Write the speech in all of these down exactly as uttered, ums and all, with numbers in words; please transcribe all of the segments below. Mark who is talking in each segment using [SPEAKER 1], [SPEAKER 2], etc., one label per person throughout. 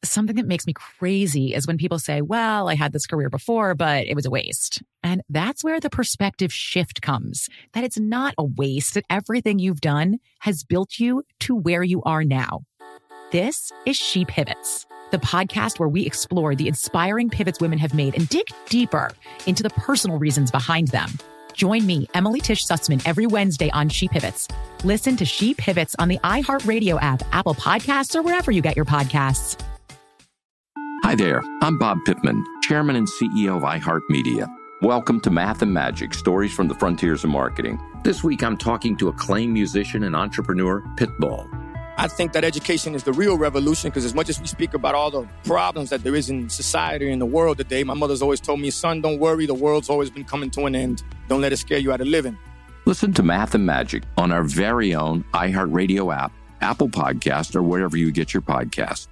[SPEAKER 1] Something that makes me crazy is when people say, well, I had this career before, but it was a waste. And that's where the perspective shift comes, that it's not a waste, that everything you've done has built you to where you are now. This is She Pivots, the podcast where we explore the inspiring pivots women have made and dig deeper into the personal reasons behind them. Join me, Emily Tish Sussman, every Wednesday on She Pivots. Listen to She Pivots on the iHeartRadio app, Apple Podcasts, or wherever you get your podcasts.
[SPEAKER 2] Hi there, I'm Bob Pittman, Chairman and C E O of iHeartMedia. Welcome to Math and Magic, Stories from the Frontiers of Marketing. This week I'm talking to acclaimed musician and entrepreneur, Pitbull.
[SPEAKER 3] I think that education is the real revolution because as much as we speak about all the problems that there is in society and the world today, my mother's always told me, son, don't worry, the world's always been coming to an end. Don't let it scare you out of living.
[SPEAKER 2] Listen to Math and Magic on our very own iHeartRadio app, Apple Podcast, or wherever you get your podcasts.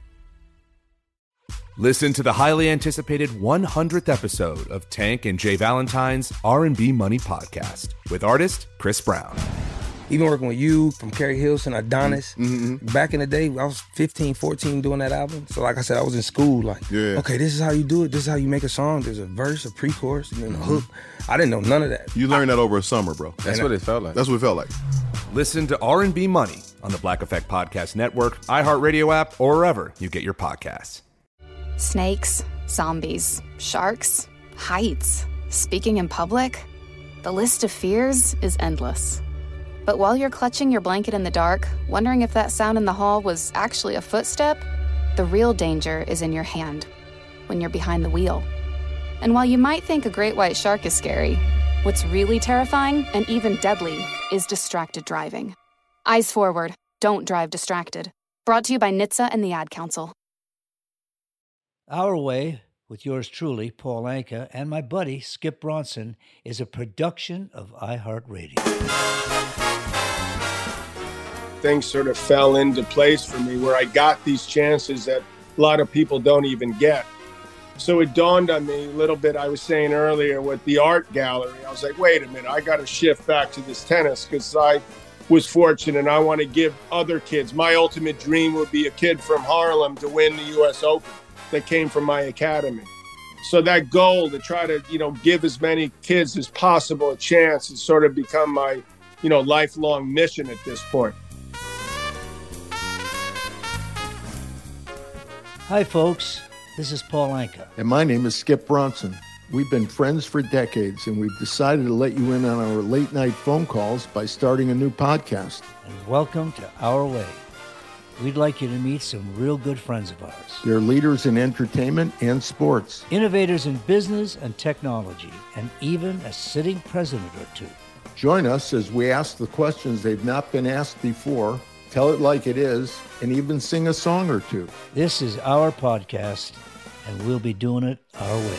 [SPEAKER 4] Listen to the highly anticipated one hundredth episode of Tank and Jay Valentine's R and B Money Podcast with artist Chris Brown.
[SPEAKER 5] Even working with you, from Carrie Hilson, Adonis,
[SPEAKER 6] Mm-hmm.
[SPEAKER 5] back in the day, I was fifteen, fourteen doing that album. So like I said, I was in school like,
[SPEAKER 6] Yeah.
[SPEAKER 5] okay, this is how you do it. This is how you make a song. There's a verse, a pre-chorus, and then a hook. I didn't know none of that.
[SPEAKER 6] You learned that over a summer, bro.
[SPEAKER 7] That's what it felt like.
[SPEAKER 6] That's what it felt like.
[SPEAKER 4] Listen to R and B Money on the Black Effect Podcast Network, iHeartRadio app, or wherever you get your podcasts.
[SPEAKER 8] Snakes, zombies, sharks, heights, speaking in public. The list of fears is endless. But while you're clutching your blanket in the dark, wondering if that sound in the hall was actually a footstep, the real danger is in your hand, when you're behind the wheel. And while you might think a great white shark is scary, what's really terrifying and even deadly is distracted driving. Eyes forward, don't drive distracted. Brought to you by N H T S A and the Ad Council.
[SPEAKER 9] Our Way, with yours truly, Paul Anka, and my buddy, Skip Bronson, is a production of iHeartRadio.
[SPEAKER 10] Things sort of fell into place for me where I got these chances that a lot of people don't even get. So it dawned on me a little bit, I was saying earlier, with the art gallery. I was like, wait a minute, I got to shift back to this tennis because I was fortunate and I want to give other kids. My ultimate dream would be a kid from Harlem to win the U S Open that came from my academy. So that goal to try to, you know, give as many kids as possible a chance has sort of become my, you know, lifelong mission at this point.
[SPEAKER 9] Hi, folks. This is Paul Anka.
[SPEAKER 11] And my name is Skip Bronson. We've been friends for decades, and we've decided to let you in on our late-night phone calls by starting a new podcast.
[SPEAKER 9] And welcome to Our Way. We'd like you to meet some real good friends of ours.
[SPEAKER 11] They're leaders in entertainment and sports.
[SPEAKER 9] Innovators in business and technology, and even a sitting president or two.
[SPEAKER 11] Join us as we ask the questions they've not been asked before, tell it like it is, and even sing a song or two.
[SPEAKER 9] This is our podcast, and we'll be doing it our way.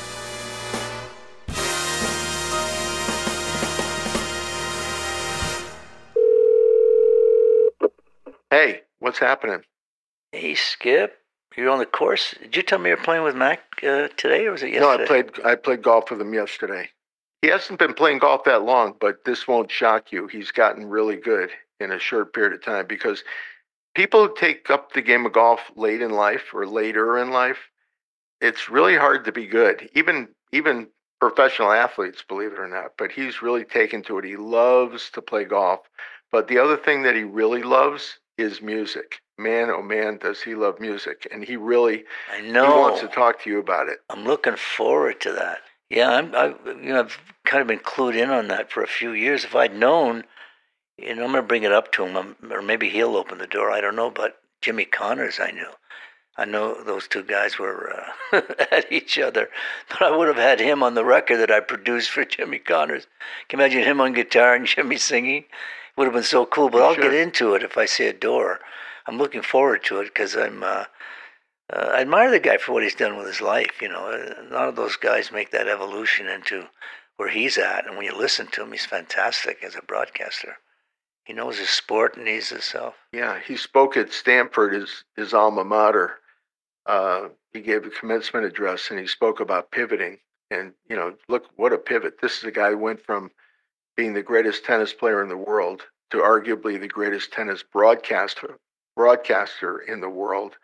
[SPEAKER 11] Hey, what's happening?
[SPEAKER 12] Hey, Skip. You're on the course. Did you tell me you're playing with Mac uh, today, or was it yesterday?
[SPEAKER 11] No, I played I played golf with him yesterday. He hasn't been playing golf that long, but this won't shock you. He's gotten really good in a short period of time because people who take up the game of golf late in life or later in life, it's really hard to be good. Even even professional athletes, believe it or not. But he's really taken to it. He loves to play golf. But the other thing that he really loves is music. Man, oh man, does he love music. And he really
[SPEAKER 12] I know.
[SPEAKER 11] He wants to talk to you about it.
[SPEAKER 12] I'm looking forward to that. Yeah, I'm, I, you know, I've kind of been clued in on that for a few years. If I'd known, you know, I'm going to bring it up to him, or maybe he'll open the door. I don't know, but Jimmy Connors, I knew. I know those two guys were uh, at each other, but I would have had him on the record that I produced for Jimmy Connors. Can you imagine him on guitar and Jimmy singing? It would have been so cool, but I'll
[SPEAKER 11] Sure.
[SPEAKER 12] get into it if I see a door. I'm looking forward to it because I'm, uh, uh, I admire the guy for what he's done with his life. You know, a lot of those guys make that evolution into where he's at, and when you listen to him, he's fantastic as a broadcaster. He knows his sport and he's himself.
[SPEAKER 11] Yeah, he spoke at Stanford, his, his alma mater. Uh, he gave a commencement address, and he spoke about pivoting. And, you know, look, what a pivot. This is a guy who went from being the greatest tennis player in the world to arguably the greatest tennis broadcaster broadcaster in the world.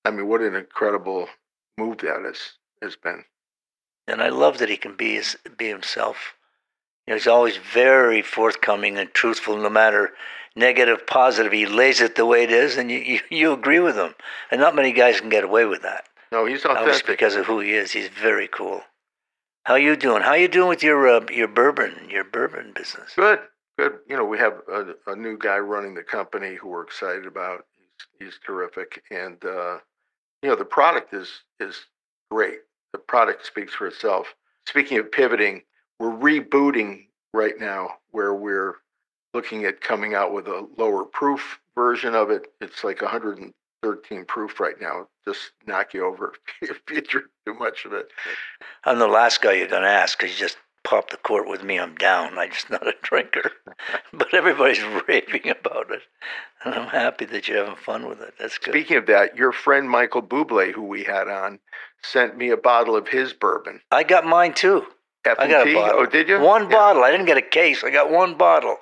[SPEAKER 11] I mean, what an incredible move that has, has been.
[SPEAKER 12] And I love that he can be his, be himself. You know, he's always very forthcoming and truthful, no matter negative, positive. He lays it the way it is, and you, you, you agree with him. And not many guys can get away with that.
[SPEAKER 11] No, he's authentic.
[SPEAKER 12] Obviously because of who he is. He's very cool. How you doing? How you doing with your uh, your bourbon, your bourbon business?
[SPEAKER 11] Good, good. You know, we have a, a new guy running the company who we're excited about. He's, he's terrific. And, uh, you know, the product is is great. The product speaks for itself. Speaking of pivoting, we're rebooting right now where we're looking at coming out with a lower proof version of it. It's like one hundred thirteen proof right now. Just knock you over if you drink too much of it.
[SPEAKER 12] I'm the last guy you're going to ask because you just popped the court with me. I'm down. I'm just not a drinker. But everybody's raving about it. And I'm happy that you're having fun with it. That's good.
[SPEAKER 11] Speaking of that, your friend Michael Bublé, who we had on, sent me a bottle of his bourbon.
[SPEAKER 12] I got mine too.
[SPEAKER 11] F and
[SPEAKER 12] I got
[SPEAKER 11] T?
[SPEAKER 12] a bottle.
[SPEAKER 11] Oh, did you?
[SPEAKER 12] One
[SPEAKER 11] yeah.
[SPEAKER 12] bottle. I didn't get a case. I got one bottle.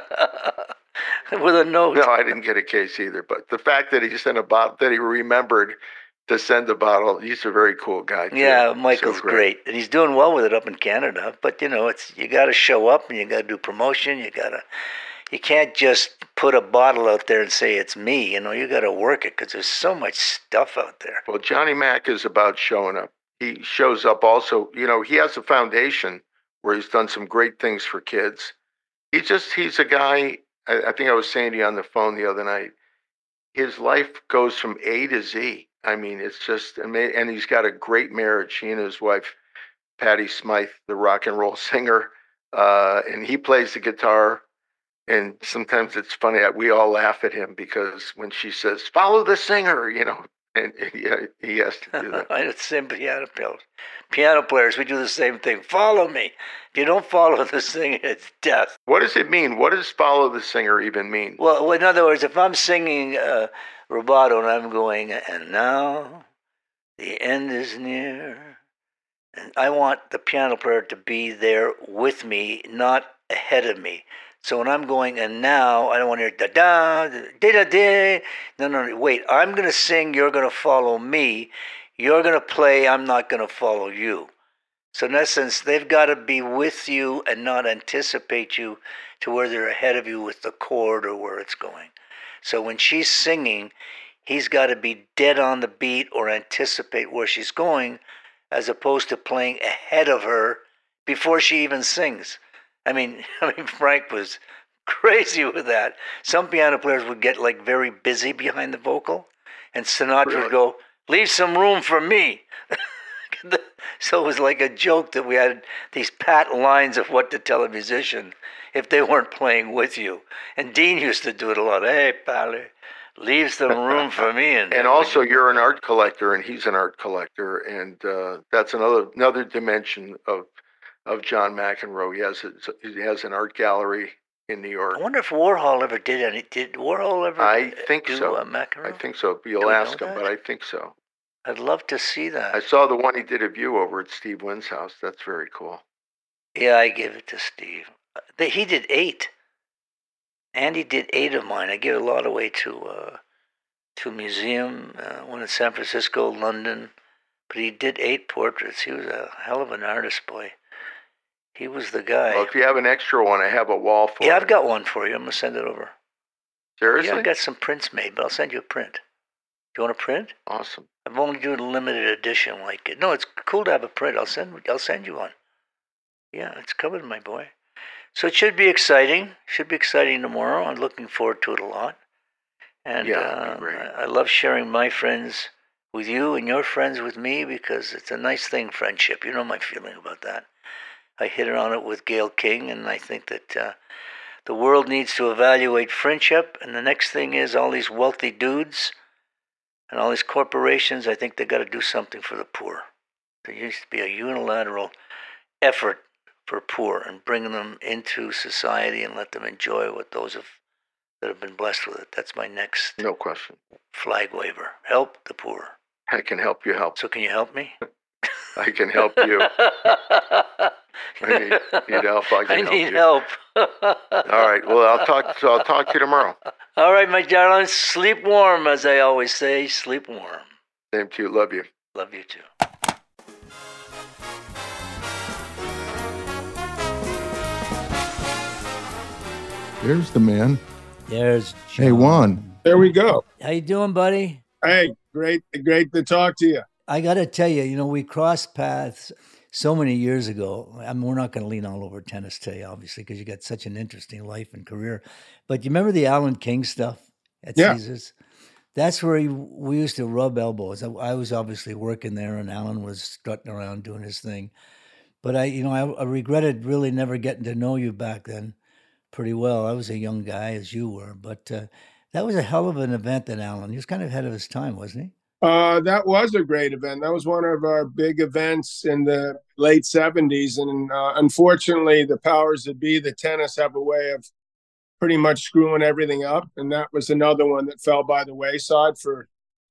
[SPEAKER 12] With a note.
[SPEAKER 11] No, I didn't get a case either. But the fact that he sent a bottle, that he remembered to send a bottle, he's a very cool guy too.
[SPEAKER 12] Yeah, Michael's
[SPEAKER 11] so
[SPEAKER 12] great.
[SPEAKER 11] great.
[SPEAKER 12] And he's doing well with it up in Canada. But, you know, it's you got to show up and you got to do promotion. You got to, you can't just put a bottle out there and say it's me. You know, you got to work it because there's so much stuff out there.
[SPEAKER 11] Well, Johnny Mac is about showing up. He shows up also, you know, he has a foundation where he's done some great things for kids. He just, he's a guy, I, I think I was saying to you on the phone the other night, his life goes from A to Z. I mean, it's just amazing. And he's got a great marriage. He and his wife, Patti Smythe, the rock and roll singer, uh, and he plays the guitar. And sometimes it's funny, we all laugh at him because when she says, follow the singer, you know, and he, he has to do that.
[SPEAKER 12] I know the same piano players. Piano players, we do the same thing. Follow me. If you don't follow the singer, it's death.
[SPEAKER 11] What does it mean? What does follow the singer even mean?
[SPEAKER 12] Well, in other words, if I'm singing uh, rubato and I'm going, and now the end is near, and I want the piano player to be there with me, not ahead of me. So when I'm going, and now, I don't want to hear da-da, da-da-da. No, no, no, wait. I'm going to sing, you're going to follow me. You're going to play, I'm not going to follow you. So in essence, they've got to be with you and not anticipate you to where they're ahead of you with the chord or where it's going. So when she's singing, he's got to be dead on the beat or anticipate where she's going as opposed to playing ahead of her before she even sings. I mean, I mean, Frank was crazy with that. Some piano players would get like very busy behind the vocal, and Sinatra
[SPEAKER 11] Really?
[SPEAKER 12] would go, "Leave some room for me." So it was like a joke that we had these pat lines of what to tell a musician if they weren't playing with you. And Dean used to do it a lot. Hey, pal, leave some room for me. And,
[SPEAKER 11] and also, you're an art collector, and he's an art collector, and uh, that's another another dimension of. of John McEnroe. He has a, he has an art gallery in New York.
[SPEAKER 12] I wonder if Warhol ever did any. Did Warhol ever?
[SPEAKER 11] I think
[SPEAKER 12] do
[SPEAKER 11] so.
[SPEAKER 12] Uh, McEnroe?
[SPEAKER 11] I think so. You'll
[SPEAKER 12] Do we
[SPEAKER 11] ask
[SPEAKER 12] know
[SPEAKER 11] him,
[SPEAKER 12] that?
[SPEAKER 11] but I think so.
[SPEAKER 12] I'd love to see that.
[SPEAKER 11] I saw the one he did of you over at Steve Wynn's house. That's very cool.
[SPEAKER 12] Yeah, I gave it to Steve. They, he did eight. Andy did eight of mine. I gave a lot away to uh, to a museum, uh, one in San Francisco, London. But he did eight portraits. He was a hell of an artist, boy. He was the guy.
[SPEAKER 11] Well, if you have an extra one, I have a wall for
[SPEAKER 12] Yeah,
[SPEAKER 11] it.
[SPEAKER 12] I've got one for you. I'm going to send it over.
[SPEAKER 11] Seriously?
[SPEAKER 12] Yeah, I've got some prints made, but I'll send you a print. Do you want a print?
[SPEAKER 11] Awesome.
[SPEAKER 12] I've only done a limited edition like it. No, it's cool to have a print. I'll send I'll send you one. Yeah, it's coming, my boy. So it should be exciting. Should be exciting tomorrow. I'm looking forward to it a lot. And
[SPEAKER 11] Yeah,
[SPEAKER 12] uh,
[SPEAKER 11] that'd be great.
[SPEAKER 12] I, I love sharing my friends with you and your friends with me because it's a nice thing, friendship. You know my feeling about that. I hit it on it with Gayle King, and I think that uh, the world needs to evaluate friendship. And the next thing is all these wealthy dudes and all these corporations, I think they got to do something for the poor. There used to be a unilateral effort for poor and bring them into society and let them enjoy what those have, that have been blessed with it. That's my next
[SPEAKER 11] No question.
[SPEAKER 12] flag waver. Help the poor.
[SPEAKER 11] I can help you help.
[SPEAKER 12] So can you help me?
[SPEAKER 11] I can help you. I need, need help. I can
[SPEAKER 12] I
[SPEAKER 11] help
[SPEAKER 12] need
[SPEAKER 11] you.
[SPEAKER 12] help.
[SPEAKER 11] All right. Well, I'll talk. So I'll talk to you tomorrow.
[SPEAKER 12] All right, my darling. Sleep warm, as I always say. Sleep warm.
[SPEAKER 11] Same to you. Love you.
[SPEAKER 12] Love you too.
[SPEAKER 6] There's the man.
[SPEAKER 9] There's John.
[SPEAKER 6] Hey, Juan.
[SPEAKER 10] There we go.
[SPEAKER 9] How you doing, buddy?
[SPEAKER 10] Hey, great, great to talk to you.
[SPEAKER 9] I got to tell you, you know, we crossed paths so many years ago. I mean, we're not going to lean all over tennis today, obviously, because you got such an interesting life and career. But you remember the Alan King stuff at
[SPEAKER 10] Yeah.
[SPEAKER 9] Caesars? That's where he, we used to rub elbows. I, I was obviously working there, and Alan was strutting around doing his thing. But I, you know, I, I regretted really never getting to know you back then pretty well. I was a young guy, as you were, but uh, that was a hell of an event that Alan. He was kind of ahead of his time, wasn't he?
[SPEAKER 10] Uh, that was a great event. That was one of our big events in the late seventies. And uh, unfortunately, the powers that be, the tennis, have a way of pretty much screwing everything up. And that was another one that fell by the wayside for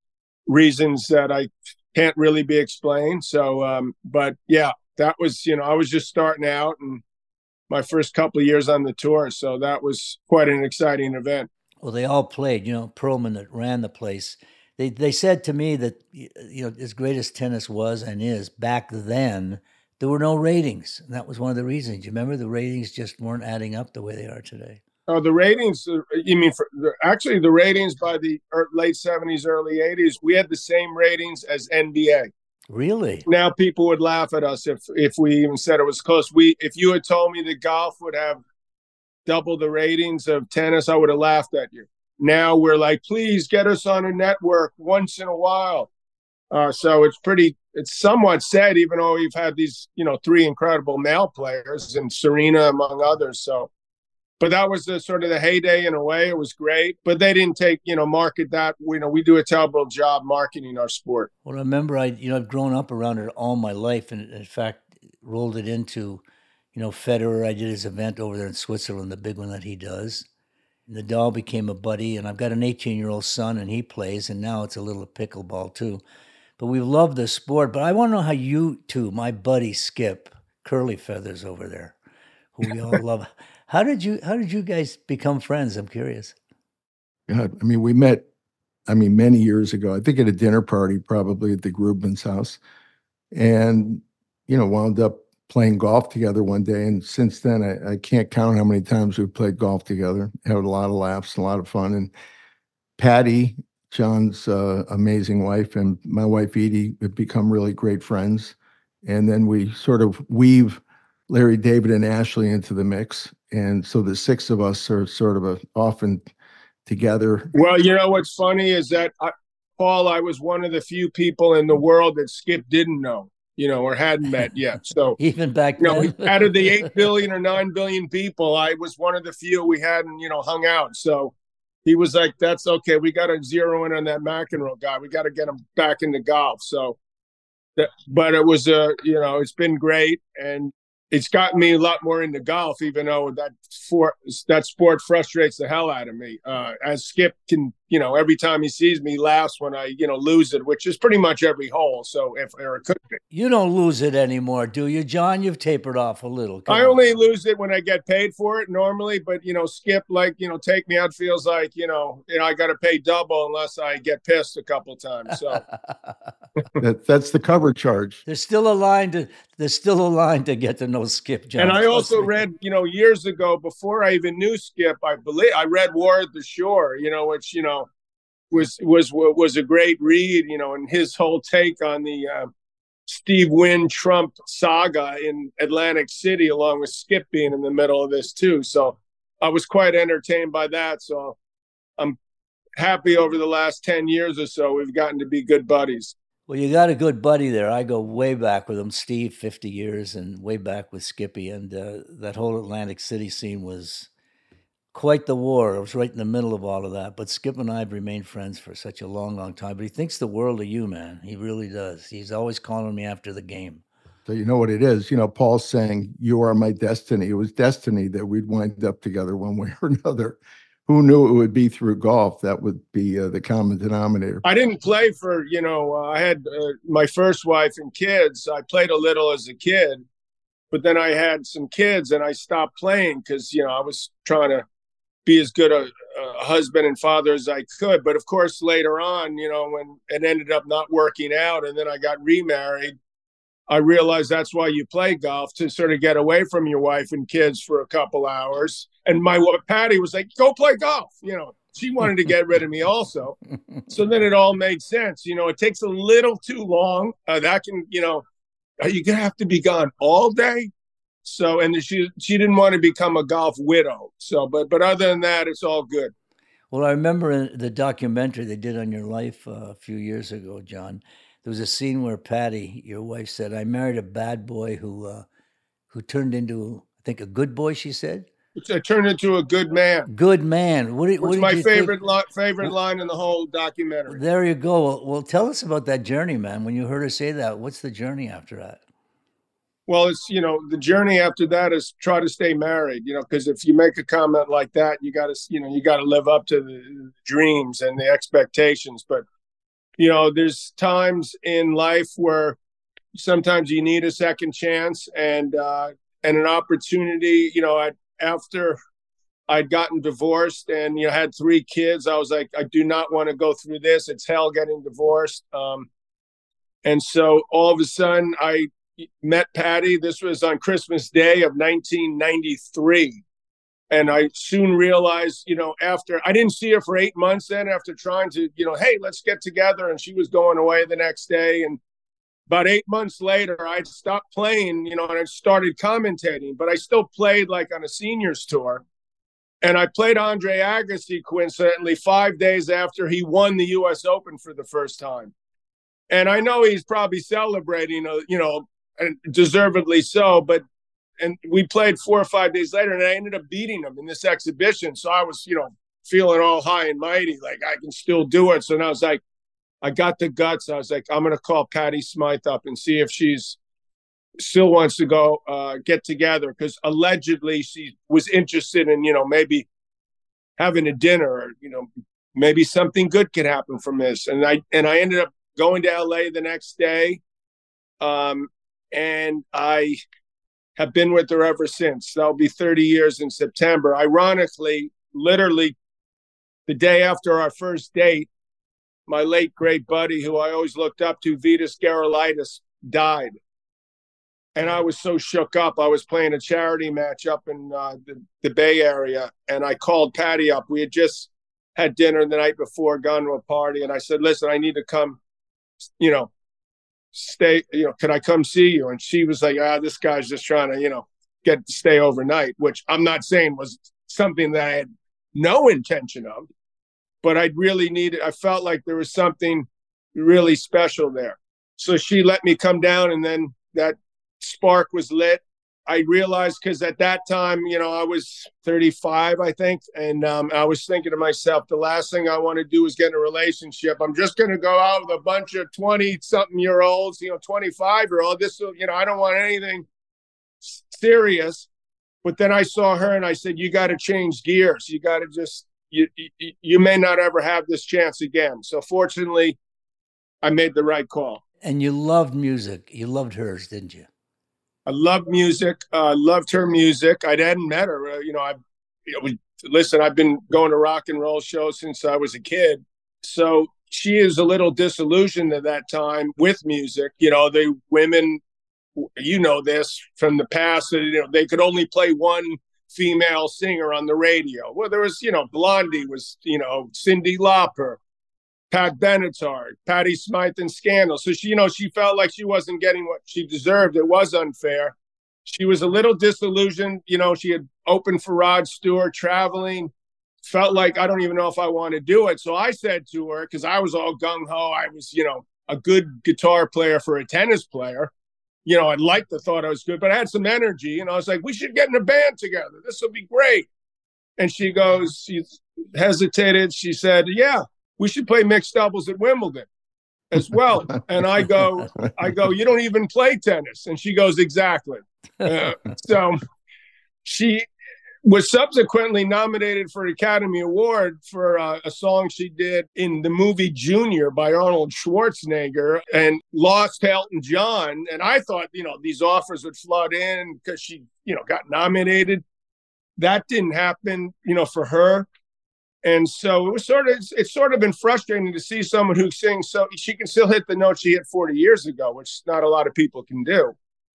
[SPEAKER 10] reasons that I can't really be explained. So, um, but yeah, that was, you know, I was just starting out and my first couple of years on the tour. So that was quite an exciting event.
[SPEAKER 9] Well, they all played. You know, Perlman that ran the place. They they said to me that, you know, as great as tennis was and is, back then, there were no ratings. And that was one of the reasons. You remember the ratings just weren't adding up the way they are today.
[SPEAKER 10] Oh, the ratings, uh, you mean, for the, actually the ratings by the er, late seventies, early eighties, we had the same ratings as N B A.
[SPEAKER 9] Really?
[SPEAKER 10] Now people would laugh at us if if we even said it was close. We if you had told me that golf would have double the ratings of tennis, I would have laughed at you. Now we're like, please get us on a network once in a while. Uh, so it's pretty, it's somewhat sad, even though we've had these, you know, three incredible male players and Serena among others. So, but that was the sort of the heyday in a way. It was great, but they didn't take, you know, market that. You know, we do a terrible job marketing our sport.
[SPEAKER 9] Well, I remember I, you know, I've grown up around it all my life, and in fact, rolled it into, you know, Federer. I did his event over there in Switzerland, the big one that he does. Nadal became a buddy, and I've got an eighteen-year-old son, and he plays, and now it's a little pickleball too. But we love the sport. But I want to know how you two, my buddy Skip, Curly Feathers over there, who we all love, how did you how did you guys become friends? I'm curious.
[SPEAKER 6] God, I mean, we met, I mean, many years ago, I think at a dinner party, probably at the Grubman's house, and, you know, wound up playing golf together one day. And since then, I, I can't count how many times we've played golf together. Had a lot of laughs, a lot of fun. And Patty, John's uh, amazing wife, and my wife Edie have become really great friends. And then we sort of weave Larry David and Ashley into the mix. And so the six of us are sort of a, often together.
[SPEAKER 10] Well, you know, what's funny is that, I, Paul, I was one of the few people in the world that Skip didn't know, you know, or hadn't met yet. So
[SPEAKER 9] even back
[SPEAKER 10] you know,
[SPEAKER 9] then,
[SPEAKER 10] out of the eight billion or nine billion people, I was one of the few we hadn't, you know, hung out. So he was like, that's okay. We got to zero in on that McEnroe guy. We got to get him back into golf. So, that, but it was, uh, you know, it's been great. And it's gotten me a lot more into golf, even though that for, that sport frustrates the hell out of me. Uh, as Skip can, you know, every time he sees me, he laughs when I, you know, lose it, which is pretty much every hole. So if or it could be.
[SPEAKER 9] You don't lose it anymore, do you, John? You've tapered off a little. Come
[SPEAKER 10] I
[SPEAKER 9] on.
[SPEAKER 10] only lose it when I get paid for it normally, but, you know, Skip, like, you know, take me out feels like, you know, you know, I got to pay double unless I get pissed a couple times. So
[SPEAKER 6] that, that's the cover charge.
[SPEAKER 9] There's still a line to, there's still a line to get to know Skip, John.
[SPEAKER 10] And I also read, you know, years ago, before I even knew Skip, I believe I read War at the Shore, you know, which, you know, was, was, was a great read, you know, and his whole take on the, uh, Steve Wynn Trump saga in Atlantic City, along with Skip being in the middle of this too. So I was quite entertained by that. So I'm happy over the last ten years or so, we've gotten to be good buddies.
[SPEAKER 9] Well, you got a good buddy there. I go way back with him, Steve, fifty years, and way back with Skippy. And uh, that whole Atlantic City scene was quite the war. I was right in the middle of all of that. But Skip and I have remained friends for such a long, long time. But he thinks the world of you, man. He really does. He's always calling me after the game.
[SPEAKER 6] So you know what it is. You know, Paul's saying, you are my destiny. It was destiny that we'd wind up together one way or another. Who knew it would be through golf? That would be uh, the common denominator.
[SPEAKER 10] I didn't play for, you know, uh, I had uh, my first wife and kids. I played a little as a kid, but then I had some kids and I stopped playing because, you know, I was trying to be as good a, a husband and father as I could. But of course, later on, you know, when it ended up not working out and then I got remarried, I realized that's why you play golf, to sort of get away from your wife and kids for a couple hours. And my Patty was like, go play golf. You know, she wanted to get rid of me also. So then it all made sense. You know, it takes a little too long. Uh, that can, you know, are you going to have to be gone all day? So, and she she didn't want to become a golf widow. So, but but other than that, it's all good.
[SPEAKER 9] Well, I remember in the documentary they did on your life uh, a few years ago, John, there was a scene where Patty, your wife, said, I married a bad boy who uh, who turned into, I think, a good boy, she said?
[SPEAKER 10] I turned into a good man.
[SPEAKER 9] Good man. What,
[SPEAKER 10] Which
[SPEAKER 9] what
[SPEAKER 10] is my
[SPEAKER 9] you
[SPEAKER 10] favorite,
[SPEAKER 9] think?
[SPEAKER 10] li- favorite line in the whole documentary.
[SPEAKER 9] There you go. Well, well, tell us about that journey, man. When you heard her say that, what's the journey after that?
[SPEAKER 10] Well, it's, you know, the journey after that is try to stay married, you know, because if you make a comment like that, you got to, you know, you got to live up to the, the dreams and the expectations. But, you know, there's times in life where sometimes you need a second chance and, uh, and an opportunity. You know, I, after I'd gotten divorced and, you know, had three kids, I was like, I do not want to go through this. It's hell getting divorced. Um, and so all of a sudden I met Patty. This was on Christmas Day of nineteen ninety-three. And I soon realized, you know, after I didn't see her for eight months then after trying to, you know, hey, let's get together. And she was going away the next day. And about eight months later, I stopped playing, you know, and I started commentating, but I still played like on a seniors tour. And I played Andre Agassi coincidentally five days after he won the U S Open for the first time. And I know he's probably celebrating, uh, you know, and deservedly so, but and we played four or five days later and I ended up beating him in this exhibition. So I was, you know, feeling all high and mighty, like I can still do it. So now I was like, I got the guts. I was like, I'm going to call Patty Smyth up and see if she's still wants to go uh, get together. Because allegedly she was interested in, you know, maybe having a dinner or, you know, maybe something good could happen from this. And I, and I ended up going to L A the next day. Um, and I have been with her ever since. That'll be thirty years in September. Ironically, literally the day after our first date, my late great buddy, who I always looked up to, Vitas Gerulaitis, died. And I was so shook up. I was playing a charity match up in uh, the, the Bay Area, and I called Patty up. We had just had dinner the night before, gone to a party, and I said, listen, I need to come, you know, stay, you know, can I come see you? And she was like, ah, this guy's just trying to, you know, get to stay overnight, which I'm not saying was something that I had no intention of. But I really needed, I felt like there was something really special there. So she let me come down, and then that spark was lit. I realized, because at that time, you know, I was thirty-five, I think. And um, I was thinking to myself, the last thing I want to do is get in a relationship. I'm just going to go out with a bunch of twenty-something year olds, you know, twenty-five year old. This, you know, I don't want anything serious. But then I saw her and I said, you got to change gears. You got to just, You, you you may not ever have this chance again. So fortunately, I made the right call.
[SPEAKER 9] And you loved music. You loved hers, didn't you?
[SPEAKER 10] I loved music. I uh, loved her music. I hadn't met her. Uh, you know, I you know, we, listen, I've been going to rock and roll shows since I was a kid. So she is a little disillusioned at that time with music. You know, the women, you know this from the past, you know, they could only play one female singer on the radio. Well, there was, you know, Blondie was, you know, Cyndi Lauper, Pat Benatar, Patti Smyth and Scandal. So she, you know, she felt like she wasn't getting what she deserved. It was unfair. She was a little disillusioned. You know, she had opened for Rod Stewart, traveling, felt like, I don't even know if I want to do it. So I said to her, because I was all gung-ho, I was, you know, a good guitar player for a tennis player. You know, I liked the thought I was good, but I had some energy. And I was like, we should get in a band together. This will be great. And she goes, she hesitated. She said, yeah, we should play mixed doubles at Wimbledon as well. And I go, I go, you don't even play tennis. And she goes, exactly. Uh, so she was subsequently nominated for an Academy Award for uh, a song she did in the movie Junior by Arnold Schwarzenegger, and lost to Elton John. And I thought, you know, these offers would flood in because she, you know, got nominated. that didn't happen, you know, for her. And so it was sort of, it's, it's sort of been frustrating to see someone who sings so she can still hit the note she hit forty years ago, which not a lot of people can do.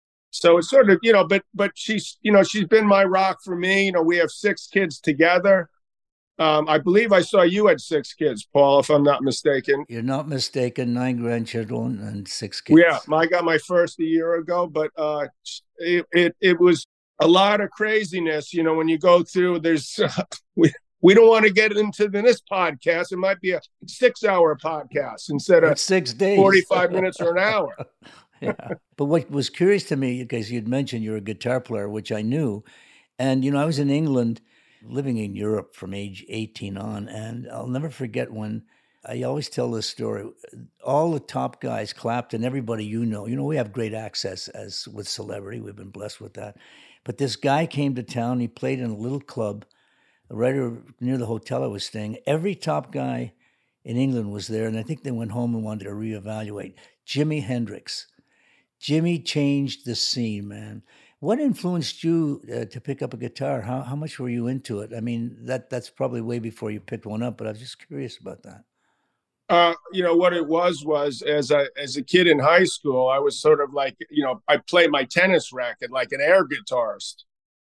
[SPEAKER 10] So it's sort of, you know, but, but she's, you know, she's been my rock for me. You know, we have six kids together. Um, I believe I saw you had six kids, Paul, if I'm not mistaken.
[SPEAKER 9] You're not mistaken. Nine grandchildren and six kids.
[SPEAKER 10] Yeah, I got my first a year ago, but uh, it, it it was a lot of craziness. You know, when you go through, there's uh, we we don't want to get into this podcast. It might be a six-hour podcast instead of
[SPEAKER 9] it's six days,
[SPEAKER 10] forty-five minutes or an hour.
[SPEAKER 9] Yeah. But what was curious to me, because you'd mentioned you're a guitar player, which I knew, and you know, I was in England, living in Europe from age eighteen on, and I'll never forget when I always tell this story. All the top guys clapped, and everybody you know, you know, we have great access as with celebrity. We've been blessed with that. But this guy came to town. He played in a little club right near the hotel I was staying. Every top guy in England was there, and I think they went home and wanted to reevaluate. Jimi Hendrix. Jimmy changed the scene, man. What influenced you uh, to pick up a guitar? How how much were you into it? I mean, that that's probably way before you picked one up, but I was just curious about that.
[SPEAKER 10] Uh, you know, what it was, was as a, as a kid in high school, I was sort of like, you know, I played my tennis racket like an air guitarist.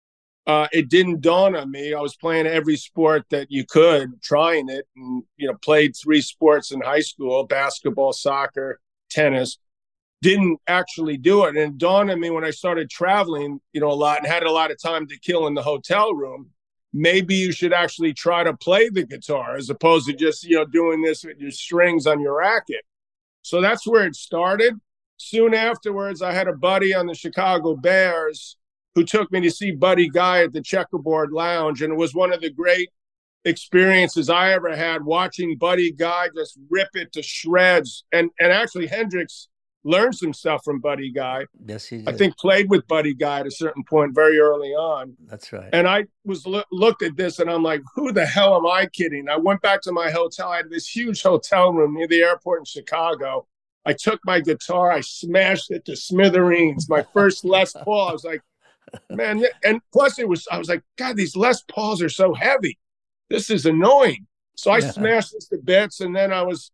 [SPEAKER 10] Uh, it didn't dawn on me. I was playing every sport that you could, trying it, and, you know, played three sports in high school, basketball, soccer, tennis. Didn't actually do it. And it dawned on me when I started traveling, you know, a lot and had a lot of time to kill in the hotel room. Maybe you should actually try to play the guitar as opposed to just, you know, doing this with your strings on your racket. So that's where it started. Soon afterwards, I had a buddy on the Chicago Bears who took me to see Buddy Guy at the Checkerboard Lounge. And it was one of the great experiences I ever had, watching Buddy Guy just rip it to shreds. And, and actually Hendrix learned some stuff from Buddy Guy.
[SPEAKER 9] Yes, he did.
[SPEAKER 10] I think played with Buddy Guy at a certain point very early on.
[SPEAKER 9] That's right.
[SPEAKER 10] And I was lo- looked at this and I'm like, who the hell am I kidding? I went back to my hotel. I had this huge hotel room near the airport in Chicago. I took my guitar. I smashed it to smithereens. My first Les Paul. I was like, man. And plus it was, I was like, God, these Les Pauls are so heavy. This is annoying. So I yeah. smashed this to bits. And then I was,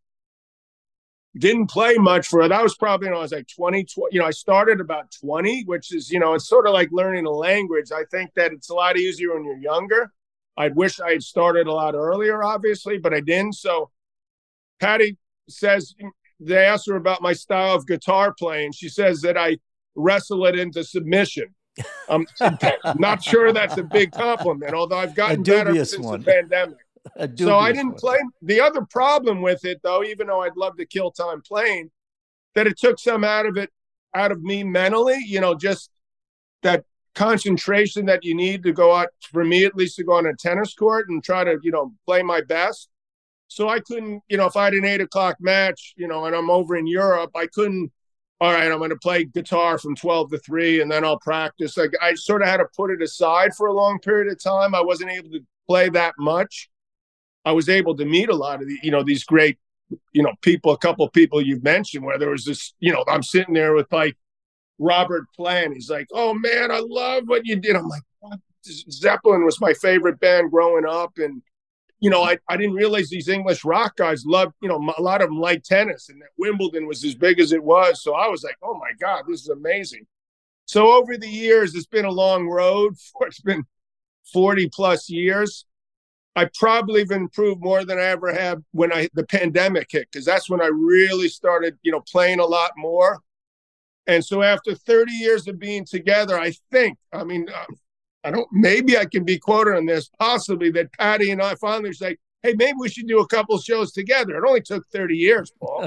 [SPEAKER 10] didn't play much for it. I was probably, you know, I was like twenty, twenty, you know, I started about twenty, which is, you know, it's sort of like learning a language. I think that it's a lot easier when you're younger. I wish I had started a lot earlier, obviously, but I didn't. So Patty says, they asked her about my style of guitar playing. She says that I wrestle it into submission. I'm not sure that's a big compliment, although I've gotten better since
[SPEAKER 9] one.
[SPEAKER 10] the pandemic. So I didn't play. The other problem with it, though, even though I'd love to kill time playing, that it took some out of it, out of me mentally, you know, just that concentration that you need to go out, for me at least, to go on a tennis court and try to, you know, play my best. So I couldn't, you know, if I had an eight o'clock match, you know, and I'm over in Europe, I couldn't, all right, I'm going to play guitar from twelve to three and then I'll practice. Like, I sort of had to put it aside for a long period of time. I wasn't able to play that much. I was able to meet a lot of the, you know, these great, you know, people, a couple of people you've mentioned, where there was this, you know, I'm sitting there with like Robert Plant. He's like, oh man, I love what you did. I'm like, what? Zeppelin was my favorite band growing up. And, you know, I, I didn't realize these English rock guys loved, you know, a lot of them like tennis, and that Wimbledon was as big as it was. So I was like, oh my God, this is amazing. So over the years, it's been a long road. For, it's been forty plus years. I probably have improved more than I ever have when I the pandemic hit, because that's when I really started, you know, playing a lot more. And so after thirty years of being together, I think, I mean, um, I don't, maybe I can be quoted on this, possibly, that Patty and I finally say, hey, maybe we should do a couple shows together. It only took thirty years, Paul.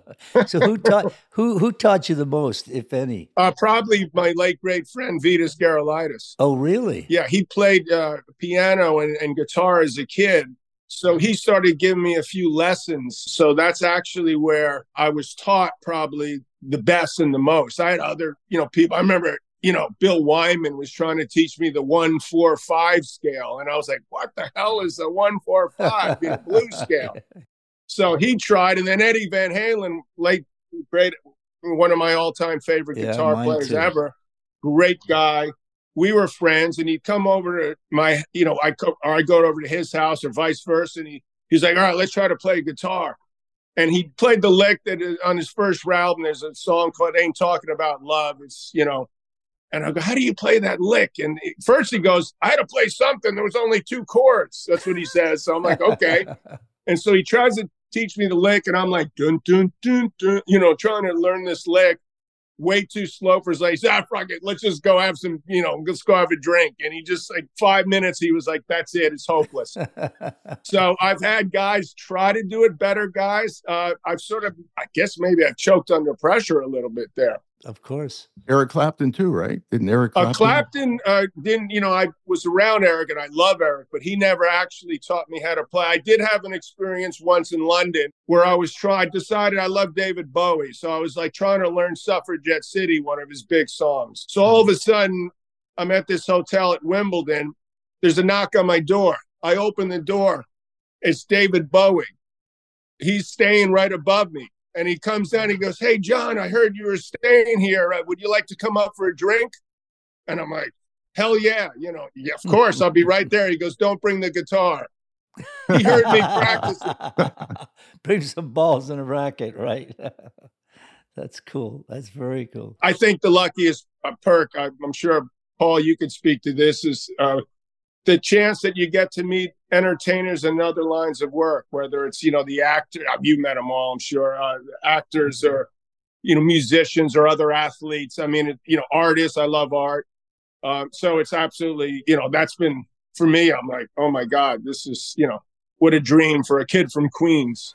[SPEAKER 9] So who taught who who taught you the most, if any?
[SPEAKER 10] Uh, probably my late great friend Vitas Gerulaitis.
[SPEAKER 9] Oh, really?
[SPEAKER 10] Yeah, he played uh, piano and, and guitar as a kid. So he started giving me a few lessons. So that's actually where I was taught probably the best and the most. I had other, you know, people. I remember, you know, Bill Wyman was trying to teach me the one, four, five scale. And I was like, what the hell is a one, four, five, the blues scale? So he tried. And then Eddie Van Halen, late, great, one of my all-time favorite
[SPEAKER 9] yeah,
[SPEAKER 10] guitar players
[SPEAKER 9] too.
[SPEAKER 10] ever. Great guy. we were friends, and he'd come over to my, you know, I co- or I go over to his house or vice versa. And he, he's like, all right, let's try to play guitar. And he played the lick that is on his first album. There's a song called Ain't Talking About Love. It's, you know, and I go, how do you play that lick? And he, first he goes, I had to play something. There was only two chords. That's what he says. So I'm like, okay. And so he tries to teach me the lick, and I'm like, dun, dun, dun, dun, you know, trying to learn this lick. Way too slow for his legs. Ah, fuck it. Let's just go have some, you know, let's go have a drink. And he just, like, five minutes, he was like, that's it. It's hopeless. So I've had guys try to do it better, guys. Uh, I've sort of, I guess maybe I've choked under pressure a little bit there.
[SPEAKER 9] Of course.
[SPEAKER 6] Eric Clapton too, right? Didn't Eric Clapton?
[SPEAKER 10] Uh, Clapton uh, didn't, you know, I was around Eric and I love Eric, but he never actually taught me how to play. I did have an experience once in London where I was trying, decided I love David Bowie. So I was like trying to learn Suffragette City, one of his big songs. So all of a sudden I'm at this hotel at Wimbledon. There's a knock on my door. I open the door. It's David Bowie. He's staying right above me. And he comes down, he goes, hey, John, I heard you were staying here. Uh, would you like to come up for a drink? And I'm like, hell yeah. You know, yeah, of course, I'll be right there. He goes, don't bring the guitar. He heard me practice.
[SPEAKER 9] Bring some balls and a racket, right? That's cool. That's very cool.
[SPEAKER 10] I think the luckiest uh, perk, I, I'm sure, Paul, you could speak to this, is uh, the chance that you get to meet entertainers in other lines of work, whether it's, you know, the actor, you met them all, I'm sure, uh, actors or, you know, musicians or other athletes. I mean, it, you know, artists, I love art. Um, so it's absolutely, you know, that's been, for me, I'm like, oh my God, this is, you know, what a dream for a kid from Queens.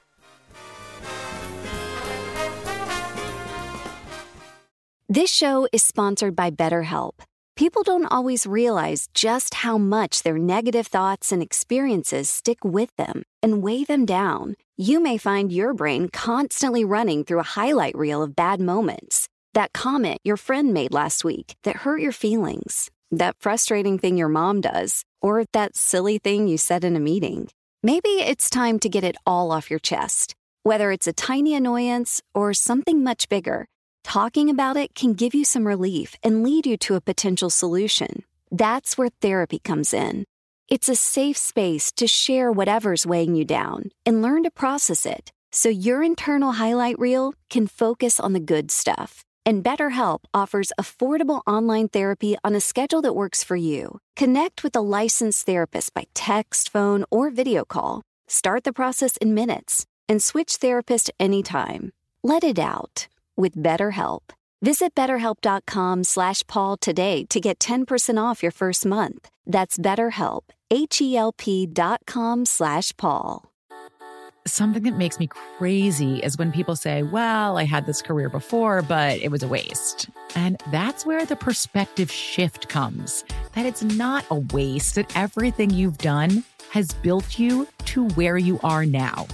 [SPEAKER 7] This show is sponsored by BetterHelp. People don't always realize just how much their negative thoughts and experiences stick with them and weigh them down. You may find your brain constantly running through a highlight reel of bad moments. That comment your friend made last week that hurt your feelings. That frustrating thing your mom does. Or that silly thing you said in a meeting. Maybe it's time to get it all off your chest. Whether it's a tiny annoyance or something much bigger, talking about it can give you some relief and lead you to a potential solution. That's where therapy comes in. It's a safe space to share whatever's weighing you down and learn to process it so your internal highlight reel can focus on the good stuff. And BetterHelp offers affordable online therapy on a schedule that works for you. Connect with a licensed therapist by text, phone, or video call. Start the process in minutes and switch therapist anytime. Let it out with BetterHelp. Visit betterhelp.com slash Paul today to get ten percent off your first month. That's BetterHelp, H-E-L-P dot com slash Paul.
[SPEAKER 1] Something that makes me crazy is when people say, well, I had this career before, but it was a waste. And that's where the perspective shift comes, that it's not a waste, that everything you've done has built you to where you are now.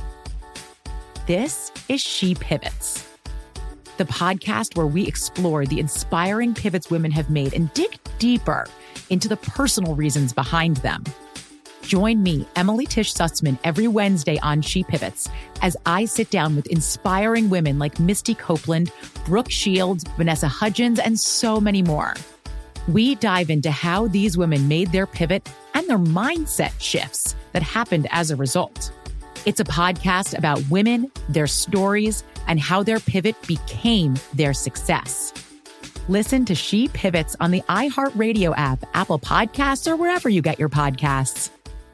[SPEAKER 1] This is She Pivots, the podcast where we explore the inspiring pivots women have made and dig deeper into the personal reasons behind them. Join me, Emily Tish Sussman, every Wednesday on She Pivots as I sit down with inspiring women like Misty Copeland, Brooke Shields, Vanessa Hudgens, and so many more. We dive into how these women made their pivot and their mindset shifts that happened as a result. It's a podcast about women, their stories, and how their pivot became their success. Listen to She Pivots on the iHeartRadio app, Apple Podcasts, or wherever you get your podcasts.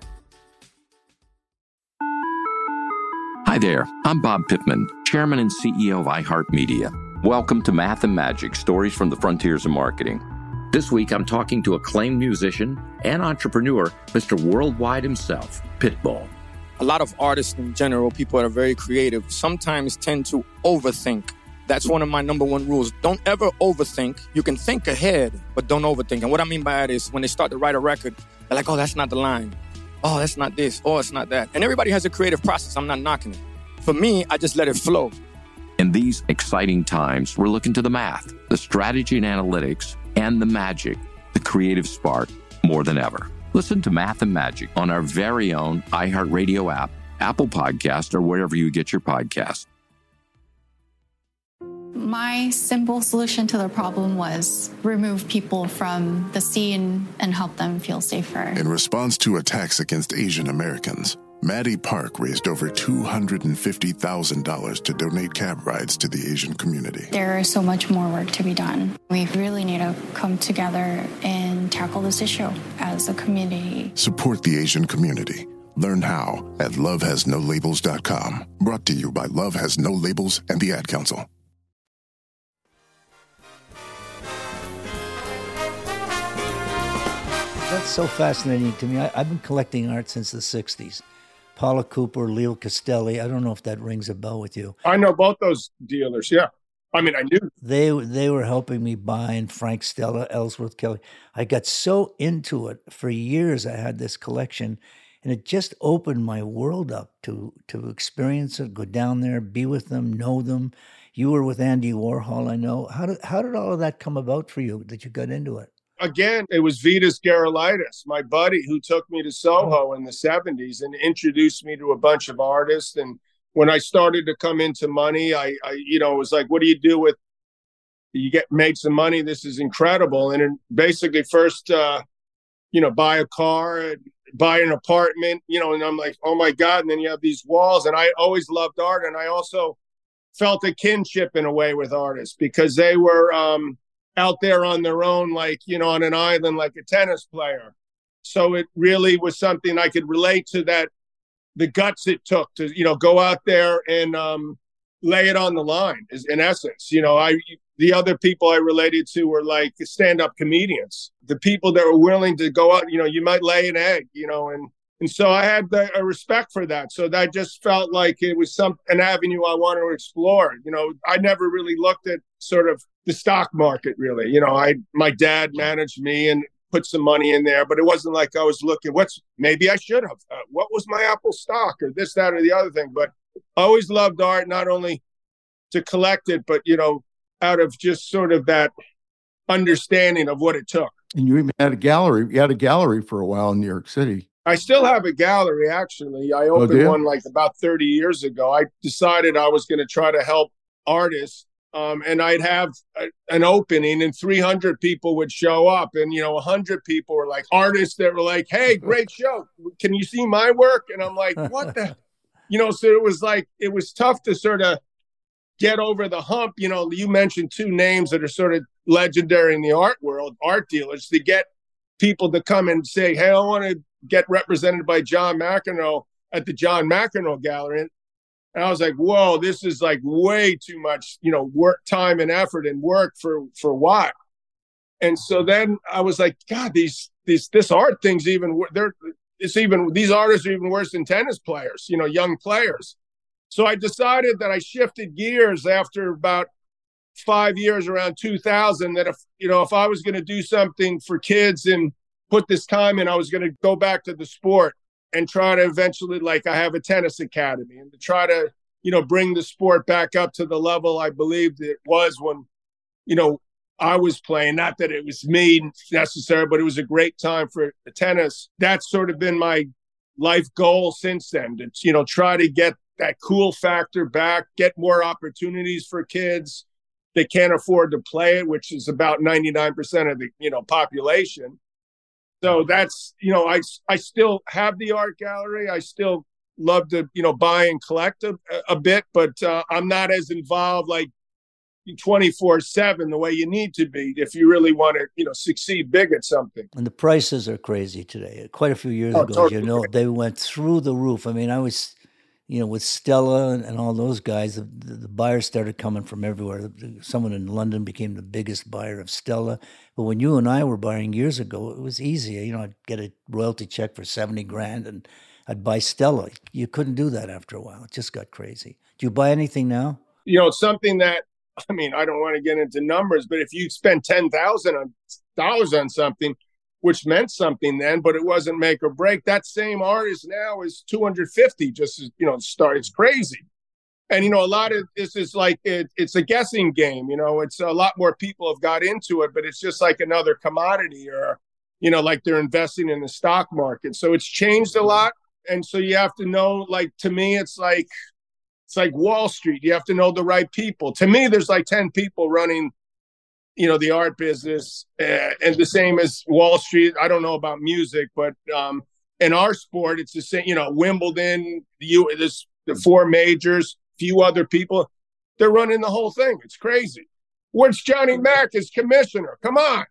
[SPEAKER 2] Hi there, I'm Bob Pittman, Chairman and C E O of iHeartMedia. Welcome to Math and Magic, Stories from the Frontiers of Marketing. This week, I'm talking to acclaimed musician and entrepreneur, Mister Worldwide himself, Pitbull.
[SPEAKER 3] A lot of artists in general, people that are very creative, sometimes tend to overthink. That's one of my number one rules. Don't ever overthink. You can think ahead, but don't overthink. And what I mean by that is when they start to write a record, they're like, oh, that's not the line. Oh, that's not this. Oh, it's not that. And everybody has a creative process. I'm not knocking it. For me, I just let it flow.
[SPEAKER 2] In these exciting times, we're looking to the math, the strategy and analytics, and the magic, the creative spark, more than ever. Listen to Math and Magic on our very own iHeartRadio app, Apple Podcast, or wherever you get your podcasts.
[SPEAKER 13] My simple solution to the problem was remove people from the scene and help them feel safer.
[SPEAKER 14] In response to attacks against Asian Americans, Maddie Park raised over two hundred fifty thousand dollars to donate cab rides to the Asian community.
[SPEAKER 13] There is so much more work to be done. We really need to come together and tackle this issue as a community.
[SPEAKER 14] Support the Asian community. Learn how at love has no labels dot com. Brought to you by Love Has No Labels and the Ad Council.
[SPEAKER 9] That's so fascinating to me. I, I've been collecting art since the sixties. Paula Cooper, Leo Castelli. I don't know if that rings a bell with you.
[SPEAKER 10] I know both those dealers, yeah. I mean, I knew.
[SPEAKER 9] They, they were helping me buy, and Frank Stella, Ellsworth Kelly. I got so into it. For years, I had this collection, and it just opened my world up to, to experience it, go down there, be with them, know them. You were with Andy Warhol, I know. How did, how did all of that come about for you, that you got into it?
[SPEAKER 10] Again, it was Vitas Gerulaitis, my buddy, who took me to Soho in the seventies and introduced me to a bunch of artists. And when I started to come into money, I, I you know, it was like, what do you do with, you get made some money, this is incredible. And it basically first, uh, you know, buy a car, and buy an apartment, you know, and I'm like, oh my God. And then you have these walls. And I always loved art. And I also felt a kinship in a way with artists because they were, um, out there on their own, like, you know, on an island, like a tennis player. So it really was something I could relate to, that the guts it took to, you know, go out there and um, lay it on the line, is in essence. You know, I, the other people I related to were like stand-up comedians, the people that were willing to go out, you know, you might lay an egg, you know, and, and so I had the, a respect for that. So that just felt like it was some, an avenue I wanted to explore. You know, I never really looked at sort of the stock market, really. You know, I, my dad managed me and put some money in there, but it wasn't like I was looking, what's, maybe I should have, uh, what was my Apple stock, or this, that, or the other thing. But I always loved art, not only to collect it, but, you know, out of just sort of that understanding of what it took.
[SPEAKER 6] And you even had a gallery. You had a gallery for a while in New York City.
[SPEAKER 10] I still have a gallery, actually. I opened
[SPEAKER 6] oh,
[SPEAKER 10] one like about thirty years ago. I decided I was going to try to help artists. Um, and I'd have a, an opening and three hundred people would show up. And, you know, one hundred people were like artists that were like, hey, great show. Can you see my work? And I'm like, what the? You know, so it was like, it was tough to sort of get over the hump. You know, you mentioned two names that are sort of legendary in the art world, art dealers, to get people to come and say, hey, I want to get represented by John McEnroe at the John McEnroe Gallery. And I was like, whoa, this is like way too much, you know, work, time and effort and work for, for what? And so then I was like, God, these, these, this art thing's even, they're, it's even, these artists are even worse than tennis players, you know, young players. So I decided that I shifted gears after about five years, around two thousand, that if, you know, if I was going to do something for kids and put this time in, I was going to go back to the sport and try to eventually, like I have a tennis academy, and to try to, you know, bring the sport back up to the level I believed it was when, you know, I was playing. Not that it was me necessarily, but it was a great time for tennis. That's sort of been my life goal since then, to, you know, try to get that cool factor back, get more opportunities for kids that can't afford to play it, which is about ninety-nine percent of the, you know, population. So that's, you know, I, I still have the art gallery. I still love to, you know, buy and collect a, a bit, but uh, I'm not as involved like twenty-four seven the way you need to be if you really want to, you know, succeed big at something.
[SPEAKER 9] And the prices are crazy today. Quite a few years
[SPEAKER 10] Oh,
[SPEAKER 9] ago,
[SPEAKER 10] totally.
[SPEAKER 9] you know, they went through the roof. I mean, I was, you know, with Stella and, and all those guys, the, the buyers started coming from everywhere. Someone in London became the biggest buyer of Stella. But when you and I were buying years ago, it was easy. You know, I'd get a royalty check for seventy grand and I'd buy Stella. You couldn't do that after a while. It just got crazy. Do you buy anything now?
[SPEAKER 10] You know, it's something that, I mean, I don't want to get into numbers, but if you spend ten thousand dollars on something, which meant something then, but it wasn't make or break, that same artist now is two hundred fifty just as, you know, start. It's crazy. And, you know, a lot of this is like, it, it's a guessing game. You know, it's a lot more people have got into it, but it's just like another commodity, or, you know, like they're investing in the stock market. So it's changed a lot. And so you have to know, like, to me, it's like It's like Wall Street. You have to know the right people. To me, there's like ten people running, you know, the art business, uh, and the same as Wall Street. I don't know about music, but um, in our sport, it's the same. You know, Wimbledon, you, this, the four majors, few other people, they're running the whole thing. It's crazy. Where's Johnny Mac as commissioner? Come on.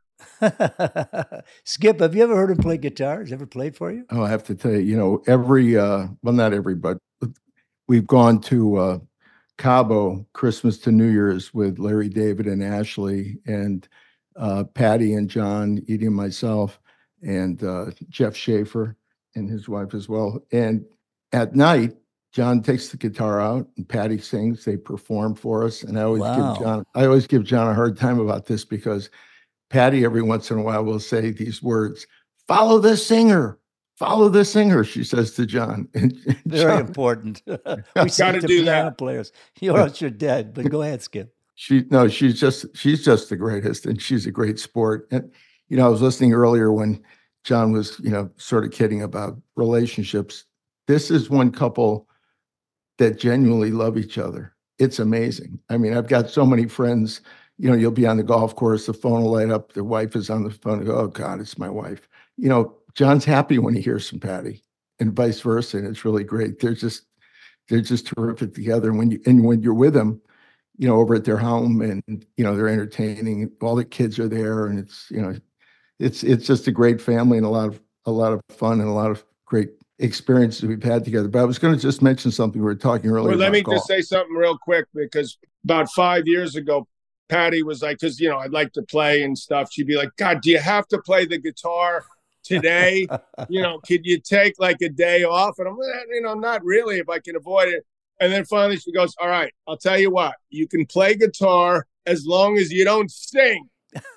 [SPEAKER 9] Skip, have you ever heard him play guitar? Has he ever played for you?
[SPEAKER 6] Oh, I have to tell you, you know, every, uh, well, not every, but we've gone to uh, Cabo Christmas to New Year's with Larry David and Ashley and uh, Patty and John, Edie and myself, and uh, Jeff Schaefer and his wife as well. And at night, John takes the guitar out and Patty sings. They perform for us. And I always
[SPEAKER 9] Wow.
[SPEAKER 6] give John, I always give John a hard time about this because Patty every once in a while will say these words, "Follow the singer, follow the singer," she says to John. And
[SPEAKER 9] Very
[SPEAKER 6] John,
[SPEAKER 9] important. we
[SPEAKER 10] Gotta
[SPEAKER 9] say to
[SPEAKER 10] do
[SPEAKER 9] piano
[SPEAKER 10] that.
[SPEAKER 9] players, "You're else you're dead." But go ahead, Skip.
[SPEAKER 6] She no, she's just she's just the greatest, and she's a great sport. And you know, I was listening earlier when John was, you know, sort of kidding about relationships. This is one couple that genuinely love each other. It's amazing. I mean, I've got so many friends. You know, you'll be on the golf course, the phone will light up, their wife is on the phone, and go, "Oh God, it's my wife." You know, John's happy when he hears from Patty, and vice versa, and it's really great. They're just they're just terrific together. And when you and when you're with them, you know, over at their home, and you know, they're entertaining. All the kids are there, and it's you know, it's it's just a great family and a lot of a lot of fun and a lot of great experiences we've had together. But I was going to just mention something we were talking earlier.
[SPEAKER 10] Well, let
[SPEAKER 6] about
[SPEAKER 10] me
[SPEAKER 6] golf.
[SPEAKER 10] just say something real quick, because about five years ago, Patty was like, because, you know, I'd like to play and stuff. She'd be like, "God, do you have to play the guitar today? You know, could you take like a day off?" And I'm like, you know, not really, if I can avoid it. And then finally she goes, "All right, I'll tell you what, you can play guitar as long as you don't sing."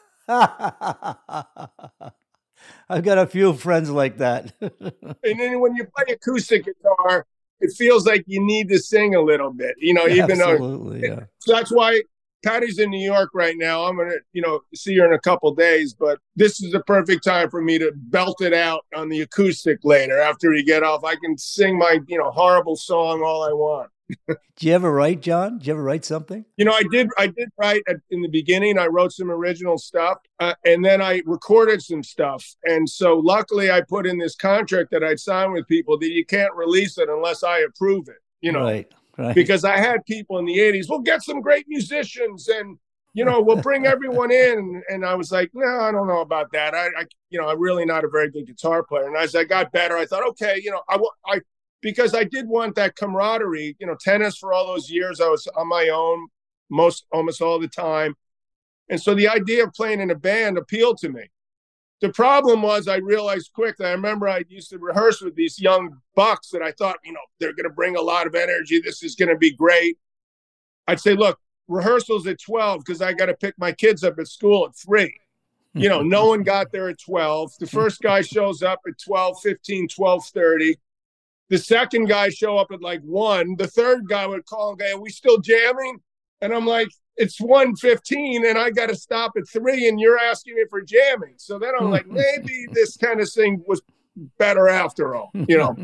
[SPEAKER 9] I've got a few friends like that.
[SPEAKER 10] And then when you play acoustic guitar, it feels like you need to sing a little bit, you know, even
[SPEAKER 9] Absolutely,
[SPEAKER 10] though.
[SPEAKER 9] yeah.
[SPEAKER 10] So that's why Patty's in New York right now. I'm going to, you know, see her in a couple days, but this is the perfect time for me to belt it out on the acoustic later. After we get off, I can sing my, you know, horrible song all I want.
[SPEAKER 9] Do you ever write, John? Did you ever write something?
[SPEAKER 10] You know, I did. I did write at, in the beginning. I wrote some original stuff, uh, and then I recorded some stuff. And so, luckily, I put in this contract that I'd signed with people that you can't release it unless I approve it. You know,
[SPEAKER 9] Right, right.
[SPEAKER 10] because I had people in the eighties. We'll get some great musicians, and you know, we'll bring everyone in. And I was like, no, I don't know about that. I, I, you know, I'm really not a very good guitar player. And as I got better, I thought, okay, you know, I, I. Because I did want that camaraderie, you know, tennis for all those years, I was on my own most, almost all the time. And so the idea of playing in a band appealed to me. The problem was I realized quickly, I remember I used to rehearse with these young bucks that I thought, you know, they're going to bring a lot of energy. This is going to be great. I'd say, look, rehearsals at twelve, because I got to pick my kids up at school at three. You know, no one got there at twelve. The first guy shows up at twelve fifteen, twelve thirty. The second guy show up at like one. The third guy would call and go, "Are we still jamming?" And I'm like, "It's one fifteen and I got to stop at three and you're asking me for jamming." So then I'm like, maybe this kind of thing was better after all, you know.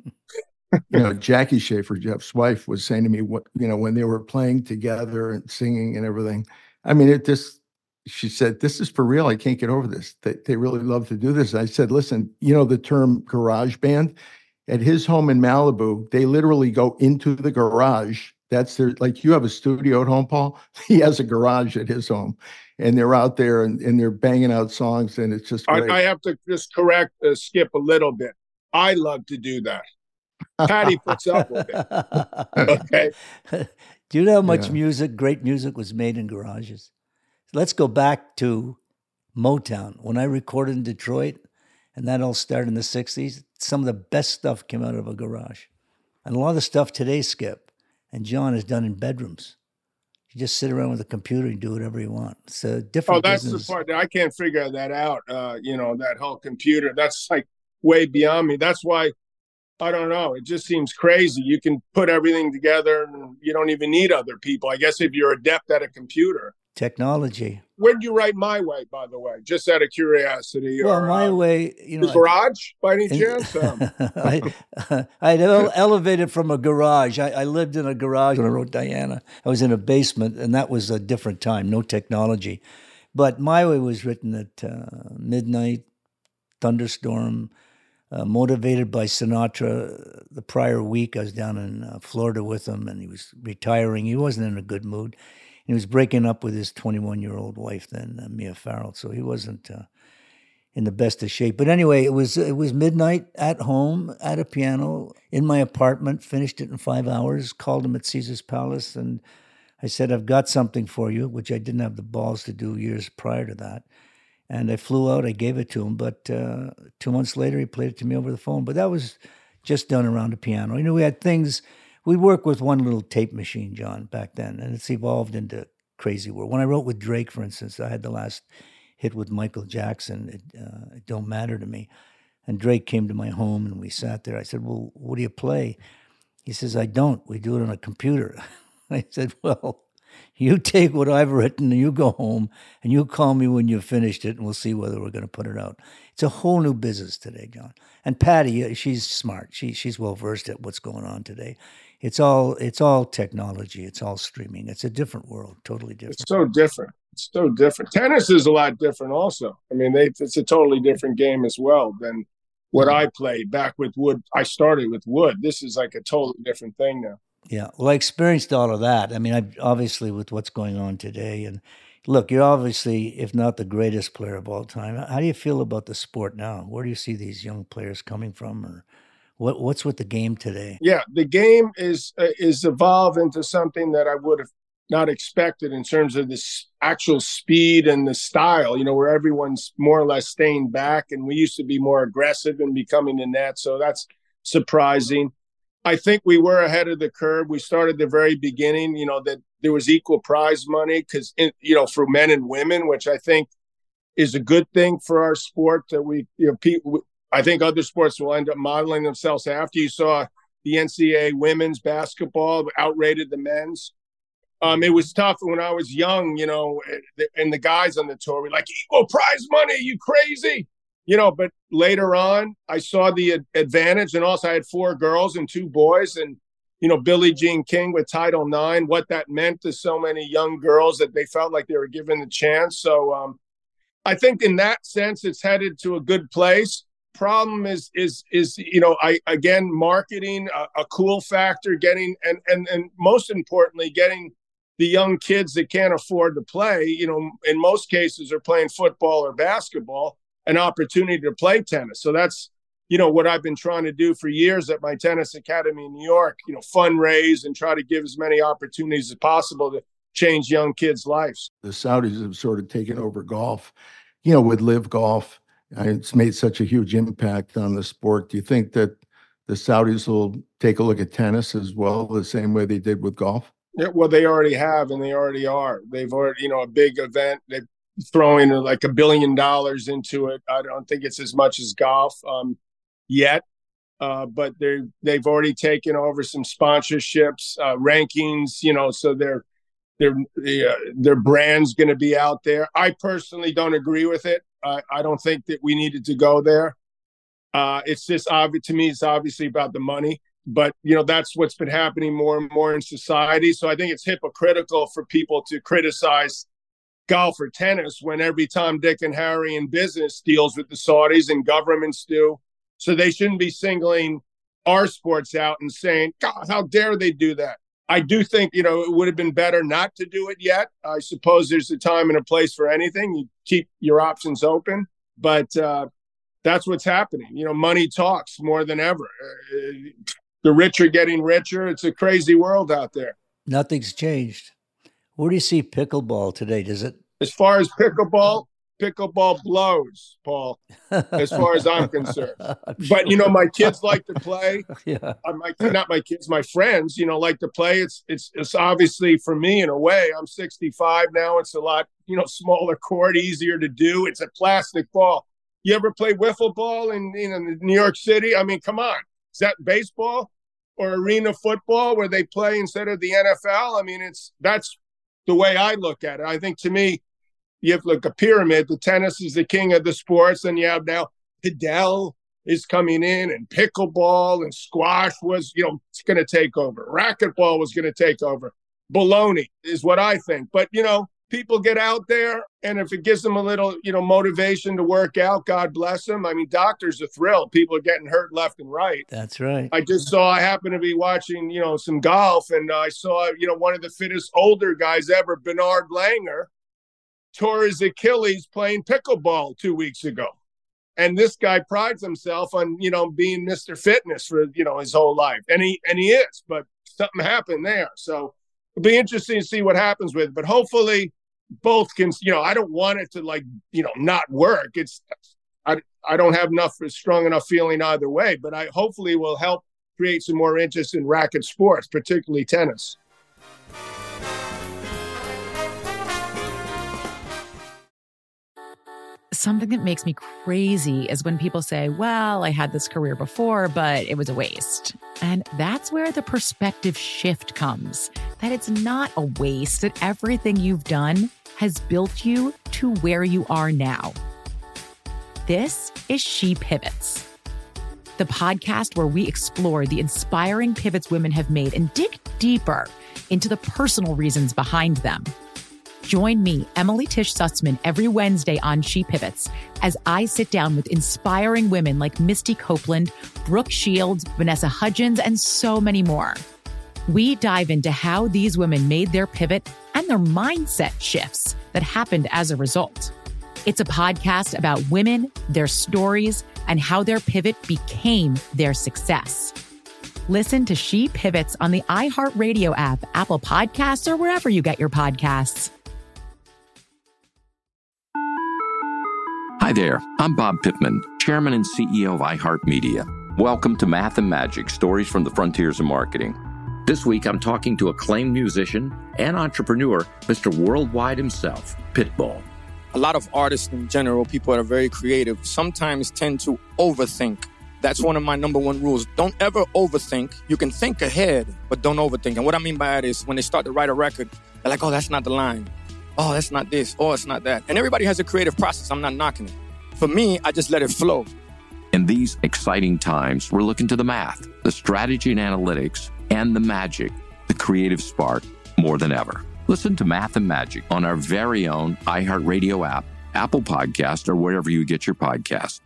[SPEAKER 6] You know, Jackie Schaefer, Jeff's wife, was saying to me, what, you know, when they were playing together and singing and everything, I mean, it just, she said, "This is for real. I can't get over this. They, they really love to do this." And I said, "Listen, you know, the term garage band, at his home in Malibu, they literally go into the garage. That's their, like you have a studio at home, Paul. He has a garage at his home, and they're out there and, and they're banging out songs, and it's just great."
[SPEAKER 10] I, I have to just correct uh, Skip a little bit. I love to do that. Patty puts up with it. Okay.
[SPEAKER 9] Do you know how much
[SPEAKER 6] Yeah.
[SPEAKER 9] music, great music, was made in garages? Let's go back to Motown. When I recorded in Detroit, and that all started in the sixties, some of the best stuff came out of a garage. And a lot of the stuff today, Skip, and John, is done in bedrooms. You just sit around with a computer and do whatever you want. It's a different
[SPEAKER 10] Oh, that's
[SPEAKER 9] business.
[SPEAKER 10] the part that I can't figure that out. Uh, you know, that whole computer, that's like way beyond me. That's why, I don't know. It just seems crazy. You can put everything together and you don't even need other people. I guess if you're adept at a computer.
[SPEAKER 9] Technology.
[SPEAKER 10] Where did you write My Way, by the way? Just out of curiosity.
[SPEAKER 9] Well,
[SPEAKER 10] or,
[SPEAKER 9] My
[SPEAKER 10] uh,
[SPEAKER 9] Way, you know.
[SPEAKER 10] The garage, by any
[SPEAKER 9] in,
[SPEAKER 10] chance? Um,
[SPEAKER 9] I, I had ele- elevated from a garage. I, I lived in a garage when I wrote Diana. I was in a basement, and that was a different time, no technology. But My Way was written at uh, midnight, thunderstorm, uh, motivated by Sinatra. The prior week, I was down in uh, Florida with him, and he was retiring. He wasn't in a good mood. He was breaking up with his twenty-one-year-old wife then, uh, Mia Farrow, so he wasn't uh, in the best of shape. But anyway, it was it was midnight at home, at a piano, in my apartment, finished it in five hours, called him at Caesar's Palace, and I said, I've got something for you, which I didn't have the balls to do years prior to that. And I flew out, I gave it to him, but uh, two months later, he played it to me over the phone. But that was just done around a piano. You know, we had things... We worked with one little tape machine, John, back then, and it's evolved into crazy world. When I wrote with Drake, for instance, I had the last hit with Michael Jackson, It, uh, it Don't Matter to Me. And Drake came to my home, and we sat there. I said, well, what do you play? He says, I don't. We do it on a computer. I said, well, you take what I've written, and you go home, and you call me when you've finished it, and we'll see whether we're going to put it out. It's a whole new business today, John. And Patty, she's smart. She, she's well-versed at what's going on today. It's all it's all technology. It's all streaming. It's a different world, totally different.
[SPEAKER 10] It's so different. It's so different. Tennis is a lot different also. I mean, they, it's a totally different game as well than what I played back with wood. I started with wood. This is like a totally different thing now.
[SPEAKER 9] Yeah, well, I experienced all of that. I mean, I obviously with what's going on today. And look, you're obviously, if not the greatest player of all time. How do you feel about the sport now? Where do you see these young players coming from, or What what's with the game today?
[SPEAKER 10] Yeah, the game is uh, is evolved into something that I would have not expected in terms of this actual speed and the style, you know, where everyone's more or less staying back, and we used to be more aggressive and becoming the net. So that's surprising. I think we were ahead of the curve. We started the very beginning, you know, that there was equal prize money because, you know, for men and women, which I think is a good thing for our sport that we, you know, people, I think other sports will end up modeling themselves after. You saw the N C double A women's basketball outrated the men's. Um, it was tough when I was young, you know, and the guys on the tour were like, equal prize money, you crazy? You know, but later on, I saw the advantage. And also I had four girls and two boys. And, you know, Billie Jean King with Title nine, what that meant to so many young girls that they felt like they were given the chance. So um, I think in that sense, it's headed to a good place. Problem is, is, is, you know, I, again, marketing, a, a cool factor, getting, and, and, and most importantly, getting the young kids that can't afford to play, you know, in most cases are playing football or basketball, an opportunity to play tennis. So that's, you know, what I've been trying to do for years at my tennis academy in New York, you know, fundraise and try to give as many opportunities as possible to change young kids' lives.
[SPEAKER 6] The Saudis have sort of taken over golf, you know, with Live Golf. It's made such a huge impact on the sport. Do you think that the Saudis will take a look at tennis as well, the same way they did with golf?
[SPEAKER 10] Yeah, well, they already have, and they already are. They've already, you know, a big event. They're throwing like a billion dollars into it. I don't think it's as much as golf um, yet, uh, but they they've already taken over some sponsorships, uh, rankings. You know, so their their uh, their brand's going to be out there. I personally don't agree with it. I, I don't think that we needed to go there. Uh, it's just obvious to me. It's obviously about the money. But, you know, that's what's been happening more and more in society. So I think it's hypocritical for people to criticize golf or tennis when every Tom, Dick, and Harry in business deals with the Saudis and governments do. So they shouldn't be singling our sports out and saying, God, how dare they do that? I do think, you know, it would have been better not to do it yet. I suppose there's a time and a place for anything. You keep your options open. But uh, that's what's happening. You know, money talks more than ever. Uh, The rich are getting richer. It's a crazy world out there.
[SPEAKER 9] Nothing's changed. Where do you see pickleball today? Does it?
[SPEAKER 10] As far as pickleball, pickleball blows, Paul, as far as I'm concerned. I'm sure. But, you know, my kids like to play.
[SPEAKER 9] Yeah.
[SPEAKER 10] Uh, my, not my kids, my friends, you know, like to play. It's, it's, it's obviously for me in a way. I'm sixty-five now. It's a lot, you know, smaller court, easier to do. It's a plastic ball. You ever play wiffle ball in, in New York City? I mean, come on. Is that baseball or arena football where they play instead of the N F L? I mean, it's that's the way I look at it. I think to me, you have like a pyramid. The tennis is the king of the sports. And you have now Padel is coming in, and pickleball and squash was, you know, it's going to take over. Racquetball was going to take over. Baloney is what I think. But, you know, people get out there, and if it gives them a little, you know, motivation to work out, God bless them. I mean, doctors are thrilled. People are getting hurt left and right.
[SPEAKER 9] That's right.
[SPEAKER 10] I just saw, I happened to be watching, you know, some golf, and I saw, you know, one of the fittest older guys ever, Bernard Langer, tore his Achilles playing pickleball two weeks ago. And this guy prides himself on, you know, being Mister Fitness for, you know, his whole life. And he, and he is, but something happened there. So it'll be interesting to see what happens with it. But hopefully both can, you know, I don't want it to, like, you know, not work. It's, I, I don't have enough, strong enough feeling either way, but I hopefully will help create some more interest in racket sports, particularly tennis.
[SPEAKER 1] Something that makes me crazy is when people say, well, I had this career before, but it was a waste. And that's where the perspective shift comes, that it's not a waste, that everything you've done has built you to where you are now. This is She Pivots, the podcast where we explore the inspiring pivots women have made and dig deeper into the personal reasons behind them. Join me, Emily Tish Sussman, every Wednesday on She Pivots as I sit down with inspiring women like Misty Copeland, Brooke Shields, Vanessa Hudgens, and so many more. We dive into how these women made their pivot and their mindset shifts that happened as a result. It's a podcast about women, their stories, and how their pivot became their success. Listen to She Pivots on the iHeartRadio app, Apple Podcasts, or wherever you get your podcasts.
[SPEAKER 2] Hi there, I'm Bob Pittman, Chairman and C E O of iHeartMedia. Welcome to Math and Magic, Stories from the Frontiers of Marketing. This week, I'm talking to acclaimed musician and entrepreneur, Mister Worldwide himself, Pitbull.
[SPEAKER 3] A lot of artists in general, people that are very creative, sometimes tend to overthink. That's one of my number one rules. Don't ever overthink. You can think ahead, but don't overthink. And what I mean by that is when they start to write a record, they're like, oh, that's not the line. Oh, that's not this. Oh, it's not that. And everybody has a creative process. I'm not knocking it. For me, I just let it flow.
[SPEAKER 2] In these exciting times, we're looking to the math, the strategy and analytics, and the magic, the creative spark, more than ever. Listen to Math and Magic on our very own iHeartRadio app, Apple Podcast, or wherever you get your podcasts.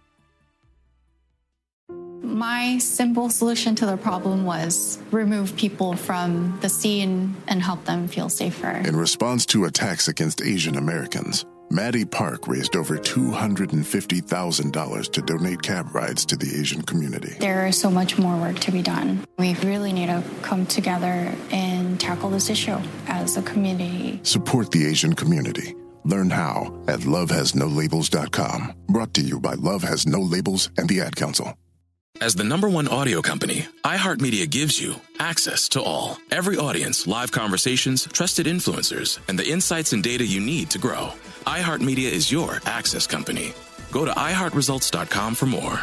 [SPEAKER 13] My simple solution to the problem was remove people from the scene and help them feel safer.
[SPEAKER 14] In response to attacks against Asian Americans, Maddie Park raised over two hundred fifty thousand dollars to donate cab rides to the Asian community.
[SPEAKER 13] There is so much more work to be done. We really need to come together and tackle this issue as a community.
[SPEAKER 14] Support the Asian community. Learn how at love has no labels dot com. Brought to you by Love Has No Labels and the Ad Council.
[SPEAKER 15] As the number one audio company, iHeartMedia gives you access to all. Every audience, live conversations, trusted influencers, and the insights and data you need to grow. iHeartMedia is your access company. Go to i heart results dot com for more.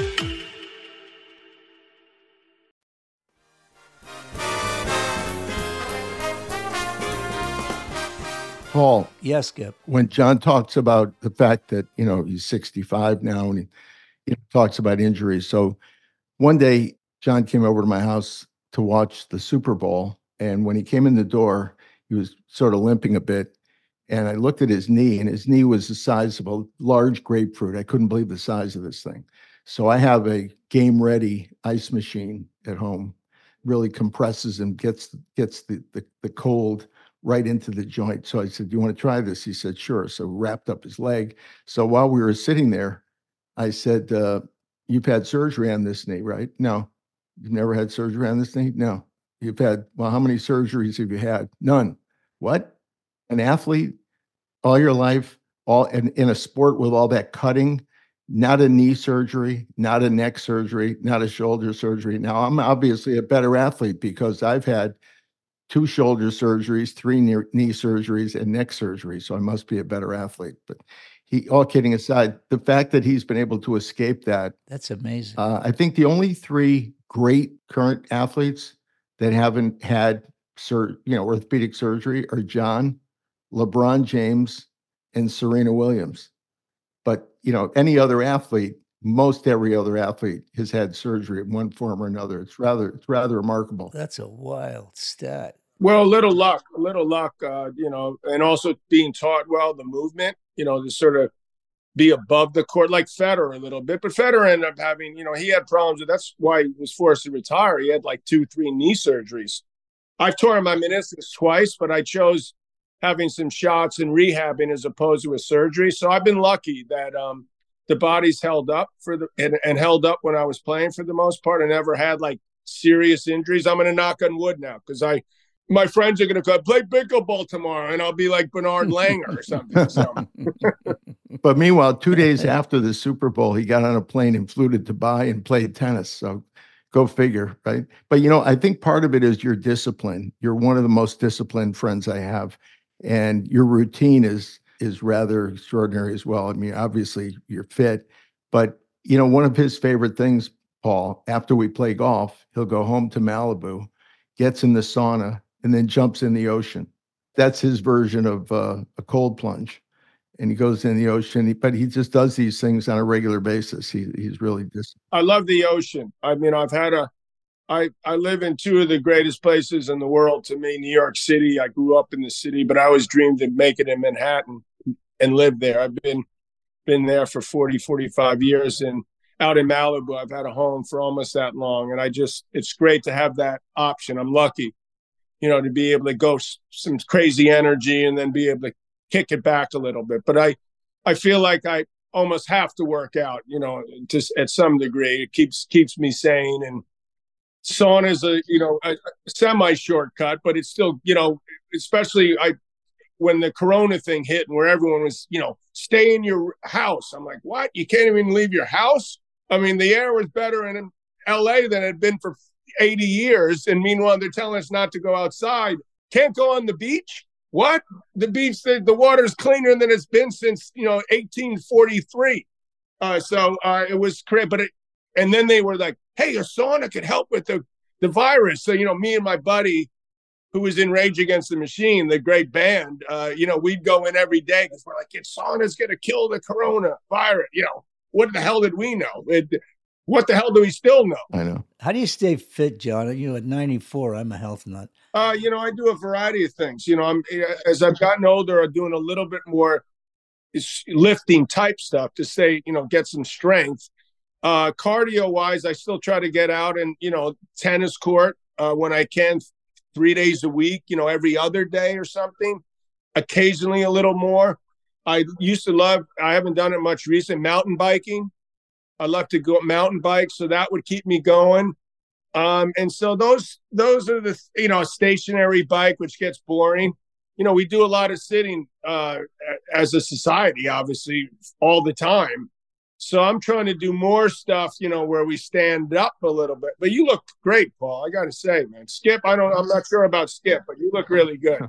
[SPEAKER 6] Paul.
[SPEAKER 9] Yes, Skip.
[SPEAKER 6] When John talks about the fact that, you know, he's sixty-five now and he, he talks about injuries. So one day, John came over to my house to watch the Super Bowl. And when he came in the door, he was sort of limping a bit. And I looked at his knee, and his knee was the size of a large grapefruit. I couldn't believe the size of this thing. So I have a game-ready ice machine at home, really compresses and gets gets the, the, the cold right into the joint. So I said, do you want to try this? He said, sure. So wrapped up his leg. So while we were sitting there, I said, uh, you've had surgery on this knee, right? No. You've never had surgery on this knee? No. You've had, well, how many surgeries have you had? None. What? An athlete all your life, all in, in a sport with all that cutting, not a knee surgery, not a neck surgery, not a shoulder surgery. Now, I'm obviously a better athlete because I've had two shoulder surgeries, three knee, knee surgeries, and neck surgery. So I must be a better athlete. But he, all kidding aside, the fact that he's been able to escape that.
[SPEAKER 9] That's amazing.
[SPEAKER 6] Uh, I think the only three great current athletes that haven't had sur- you know, orthopedic surgery are John, LeBron James, and Serena Williams. But, you know, any other athlete, most every other athlete has had surgery in one form or another. It's rather, it's rather remarkable.
[SPEAKER 9] That's a wild stat.
[SPEAKER 10] Well, a little luck, a little luck, uh, you know, and also being taught well the movement, you know, to sort of be above the court, like Federer a little bit. But Federer ended up having, you know, he had problems with, that's why he was forced to retire. He had like two, three knee surgeries. I've torn my meniscus twice, but I chose having some shots and rehabbing as opposed to a surgery. So I've been lucky that um, the body's held up for the and, and held up when I was playing for the most part. I never had like serious injuries. I'm going to knock on wood now because I, my friends are going to go play pickleball tomorrow, and I'll be like Bernard Langer or something. So.
[SPEAKER 6] But meanwhile, two days after the Super Bowl, he got on a plane and flew to Dubai and played tennis. So go figure, right? But, you know, I think part of it is your discipline. You're one of the most disciplined friends I have. And your routine is is rather extraordinary as well. I mean, obviously, you're fit. But, you know, one of his favorite things, Paul, after we play golf, he'll go home to Malibu, gets in the sauna, and then jumps in the ocean. That's his version of uh, a cold plunge. And he goes in the ocean, but he just does these things on a regular basis. He, he's really just.
[SPEAKER 10] I love the ocean. I mean, I've had a, I, I live in two of the greatest places in the world to me, New York City. I grew up in the city, but I always dreamed of making it in Manhattan and live there. I've been, been there for forty, forty-five years. And out in Malibu, I've had a home for almost that long. And I just, it's great to have that option. I'm lucky, you know, to be able to go some crazy energy and then be able to kick it back a little bit. But I, I feel like I almost have to work out, you know, just at some degree. It keeps keeps me sane. And sauna is a, you know, a, a semi shortcut, but it's still, you know, especially I when the Corona thing hit and where everyone was, you know, stay in your house. I'm like, what? You can't even leave your house? I mean, the air was better in L A than it had been for eighty years. And meanwhile, they're telling us not to go outside. Can't go on the beach? What? The beach, the, the water's cleaner than it's been since, you know, eighteen forty-three. Uh, so uh, it was crazy. But it, and then they were like, hey, a sauna could help with the, the virus. So, you know, me and my buddy who was in Rage Against the Machine, the great band, uh, you know, we'd go in every day because we're like, it's sauna's going to kill the corona virus. You know, what the hell did we know? It, what the hell do we still know?
[SPEAKER 6] I know.
[SPEAKER 9] How do you stay fit, John? You know, at ninety-four, I'm a health nut.
[SPEAKER 10] Uh, you know, I do a variety of things. You know, I'm as I've gotten older, I'm doing a little bit more lifting type stuff to say, you know, get some strength. Uh, cardio wise, I still try to get out and, you know, tennis court uh, when I can, three days a week, you know, every other day or something, occasionally a little more. I used to love, I haven't done it much recently, mountain biking. I love to go mountain bike, so that would keep me going. Um, and so those those are the, you know, a stationary bike, which gets boring. You know, we do a lot of sitting uh, as a society, obviously, all the time. So I'm trying to do more stuff, you know, where we stand up a little bit. But you look great, Paul. I got to say, man, Skip, I don't, I'm not sure about Skip, but you look really good.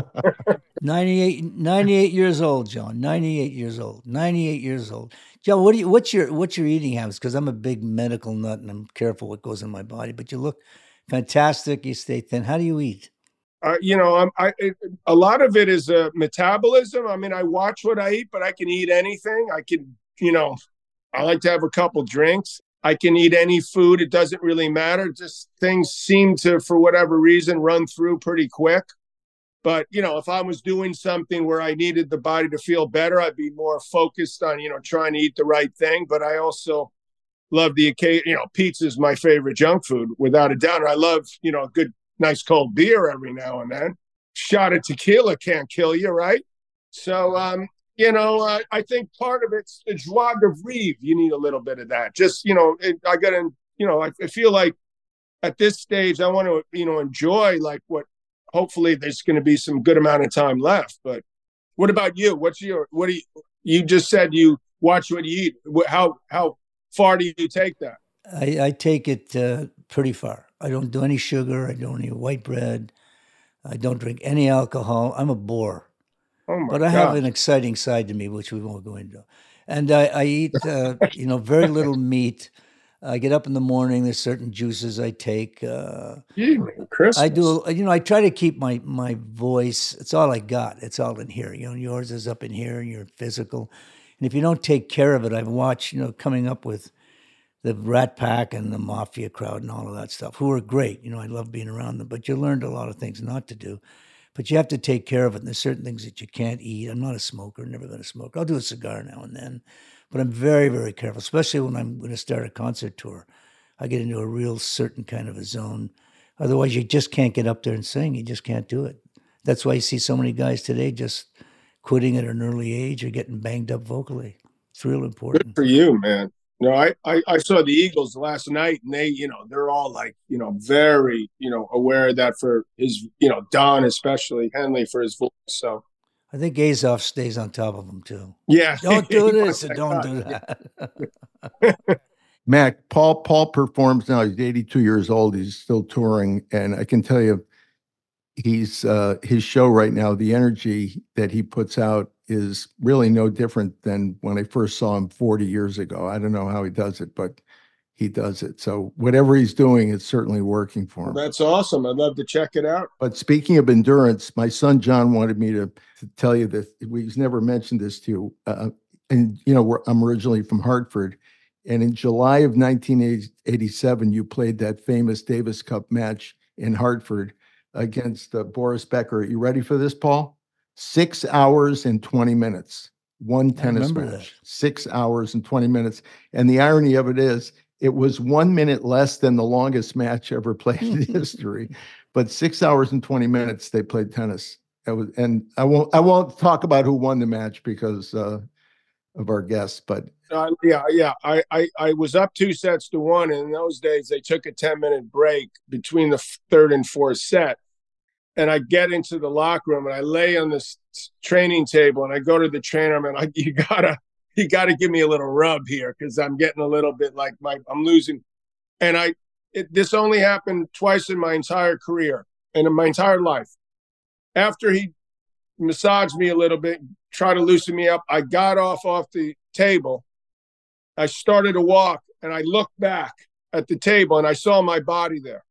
[SPEAKER 9] ninety-eight, ninety-eight years old, John. ninety-eight years old. ninety-eight years old. John, what do you, what's your, what's your eating habits? Because I'm a big medical nut and I'm careful what goes in my body. But you look fantastic. You stay thin. How do you eat?
[SPEAKER 10] Uh, you know, I'm, I, it, a lot of it is uh, metabolism. I mean, I watch what I eat, but I can eat anything. I can, you know, I like to have a couple drinks. I can eat any food. It doesn't really matter. Just things seem to, for whatever reason, run through pretty quick. But, you know, if I was doing something where I needed the body to feel better, I'd be more focused on, you know, trying to eat the right thing. But I also love the occasion, you know, pizza is my favorite junk food, without a doubt. I love, you know, a good, nice cold beer every now and then. Shot of tequila can't kill you, right? So, um, you know, uh, I think part of it's the joie de vivre. You need a little bit of that. Just, you know, it, I got to, you know, I, I feel like at this stage, I want to, you know, enjoy like what, hopefully there's going to be some good amount of time left. But what about you? What's your, what do you, you just said you watch what you eat. How, how far do you take that?
[SPEAKER 9] I, I take it uh, pretty far. I don't do any sugar. I don't eat white bread. I don't drink any alcohol. I'm a bore.
[SPEAKER 10] Oh my
[SPEAKER 9] but I
[SPEAKER 10] God.
[SPEAKER 9] have an exciting side to me, which we won't go into. And I, I eat, uh, you know, very little meat. I get up in the morning. There's certain juices I take. Uh,
[SPEAKER 10] Christmas.
[SPEAKER 9] I do, you know, I try to keep my my voice. It's all I got. It's all in here. You know, yours is up in here, and you're physical. And if you don't take care of it, I've watched, you know, coming up with the Rat Pack and the Mafia crowd and all of that stuff, who are great. You know, I love being around them, but you learned a lot of things not to do. But you have to take care of it. And there's certain things that you can't eat. I'm not a smoker, never been a smoker. I'll do a cigar now and then, but I'm very, very careful, especially when I'm going to start a concert tour. I get into a real certain kind of a zone. Otherwise, you just can't get up there and sing. You just can't do it. That's why you see so many guys today just quitting at an early age or getting banged up vocally. It's real important.
[SPEAKER 10] Good for you, man. No, I, I, I saw the Eagles last night, and they, you know, they're all like, you know, very, you know, aware of that for his, you know, Don, especially Henley for his voice. So
[SPEAKER 9] I think Azoff stays on top of him too.
[SPEAKER 10] Yeah.
[SPEAKER 9] Don't do this and don't do that.
[SPEAKER 6] Mac, Paul Paul performs now. He's eighty-two years old. He's still touring. And I can tell you, he's uh, his show right now, the energy that he puts out is really no different than when I first saw him forty years ago. I don't know how he does it, but he does it. So whatever he's doing, it's certainly working for him.
[SPEAKER 10] Well, that's awesome. I'd love to check it out.
[SPEAKER 6] But speaking of endurance, my son John wanted me to, to tell you that we've never mentioned this to you. Uh, and, you know, we're, I'm originally from Hartford. And in July of nineteen eighty-seven, you played that famous Davis Cup match in Hartford against uh, Boris Becker. Are you ready for this, Paul? Six hours and twenty minutes. One tennis match. That. Six hours and twenty minutes. And the irony of it is, it was one minute less than the longest match ever played in history. But six hours and twenty minutes they played tennis. It was, and I won't I won't talk about who won the match because uh, of our guests, but
[SPEAKER 10] uh, yeah, yeah. I, I, I was up two sets to one. And in those days, they took a ten minute break between the third and fourth set. And I get into the locker room and I lay on this training table and I go to the trainer, man, I, you gotta, you gotta give me a little rub here because I'm getting a little bit like my, I'm losing. And I, it, this only happened twice in my entire career and in my entire life. After he massaged me a little bit, tried to loosen me up, I got off off the table. I started to walk and I looked back at the table and I saw my body there.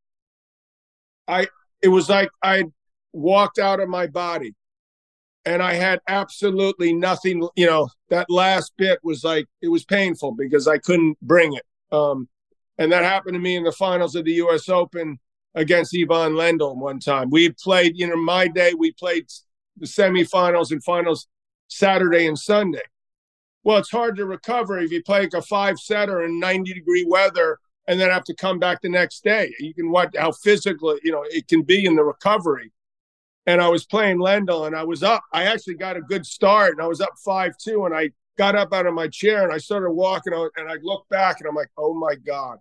[SPEAKER 10] I, It was like I walked out of my body and I had absolutely nothing, you know, that last bit was like, it was painful because I couldn't bring it. Um, and that happened to me in the finals of the U S Open against Ivan Lendl one time. We played, you know, my day, we played the semifinals and finals Saturday and Sunday. Well, it's hard to recover if you play like a five setter in ninety degree weather and then have to come back the next day. You can watch how physical, you know, it can be in the recovery. And I was playing Lendl and I was up. I actually got a good start and I was up five two and I got up out of my chair and I started walking out and I looked back and I'm like, oh my God,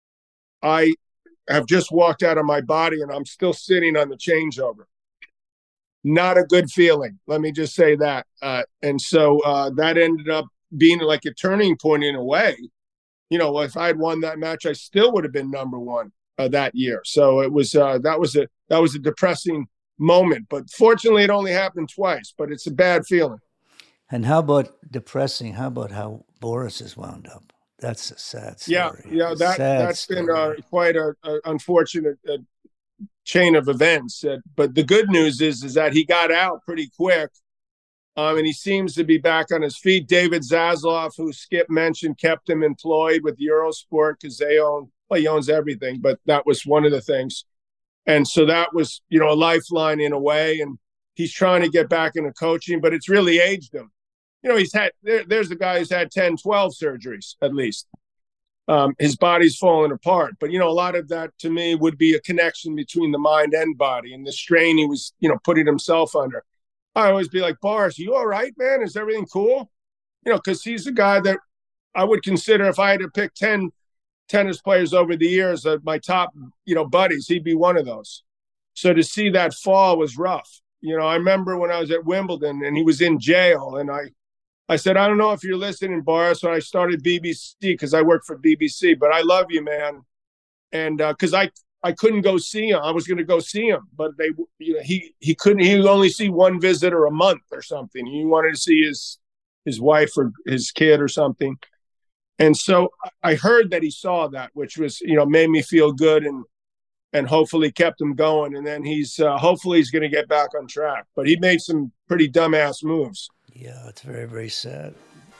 [SPEAKER 10] I have just walked out of my body and I'm still sitting on the changeover. Not a good feeling. Let me just say that. Uh, and so uh, that ended up being like a turning point in a way. You know, if I had won that match, I still would have been number one uh, that year. So it was uh, that was a that was a depressing moment. But fortunately, it only happened twice. But it's a bad feeling.
[SPEAKER 9] And how about depressing? How about how Boris has wound up? That's a sad story.
[SPEAKER 10] Yeah, yeah, that
[SPEAKER 9] sad
[SPEAKER 10] that's
[SPEAKER 9] story.
[SPEAKER 10] been uh, quite a, a unfortunate uh, chain of events. Uh, but the good news is is that he got out pretty quick. Um, and he seems to be back on his feet. David Zaslav, who Skip mentioned, kept him employed with Eurosport because they own, well, he owns everything, but that was one of the things. And so that was, you know, a lifeline in a way. And he's trying to get back into coaching, but it's really aged him. You know, he's had, there, there's a guy who's had ten, twelve surgeries at least. Um, his body's falling apart. But, you know, a lot of that to me would be a connection between the mind and body and the strain he was, you know, putting himself under. I always be like, Boris, you all right, man? Is everything cool? You know, because he's a guy that I would consider if I had to pick ten tennis players over the years, uh, my top, you know, buddies, he'd be one of those. So to see that fall was rough. You know, I remember when I was at Wimbledon and he was in jail and I, I said, I don't know if you're listening, Boris, when I started B B C because I worked for B B C, but I love you, man. And because uh, I, I couldn't go see him. I was going to go see him, but they, you know, he, he couldn't, he would only see one visitor a month or something. He wanted to see his, his wife or his kid or something. And so I heard that he saw that, which was, you know, made me feel good and and hopefully kept him going. And then he's uh, hopefully he's going to get back on track. But he made some pretty dumbass moves.
[SPEAKER 9] Yeah, it's very, very sad.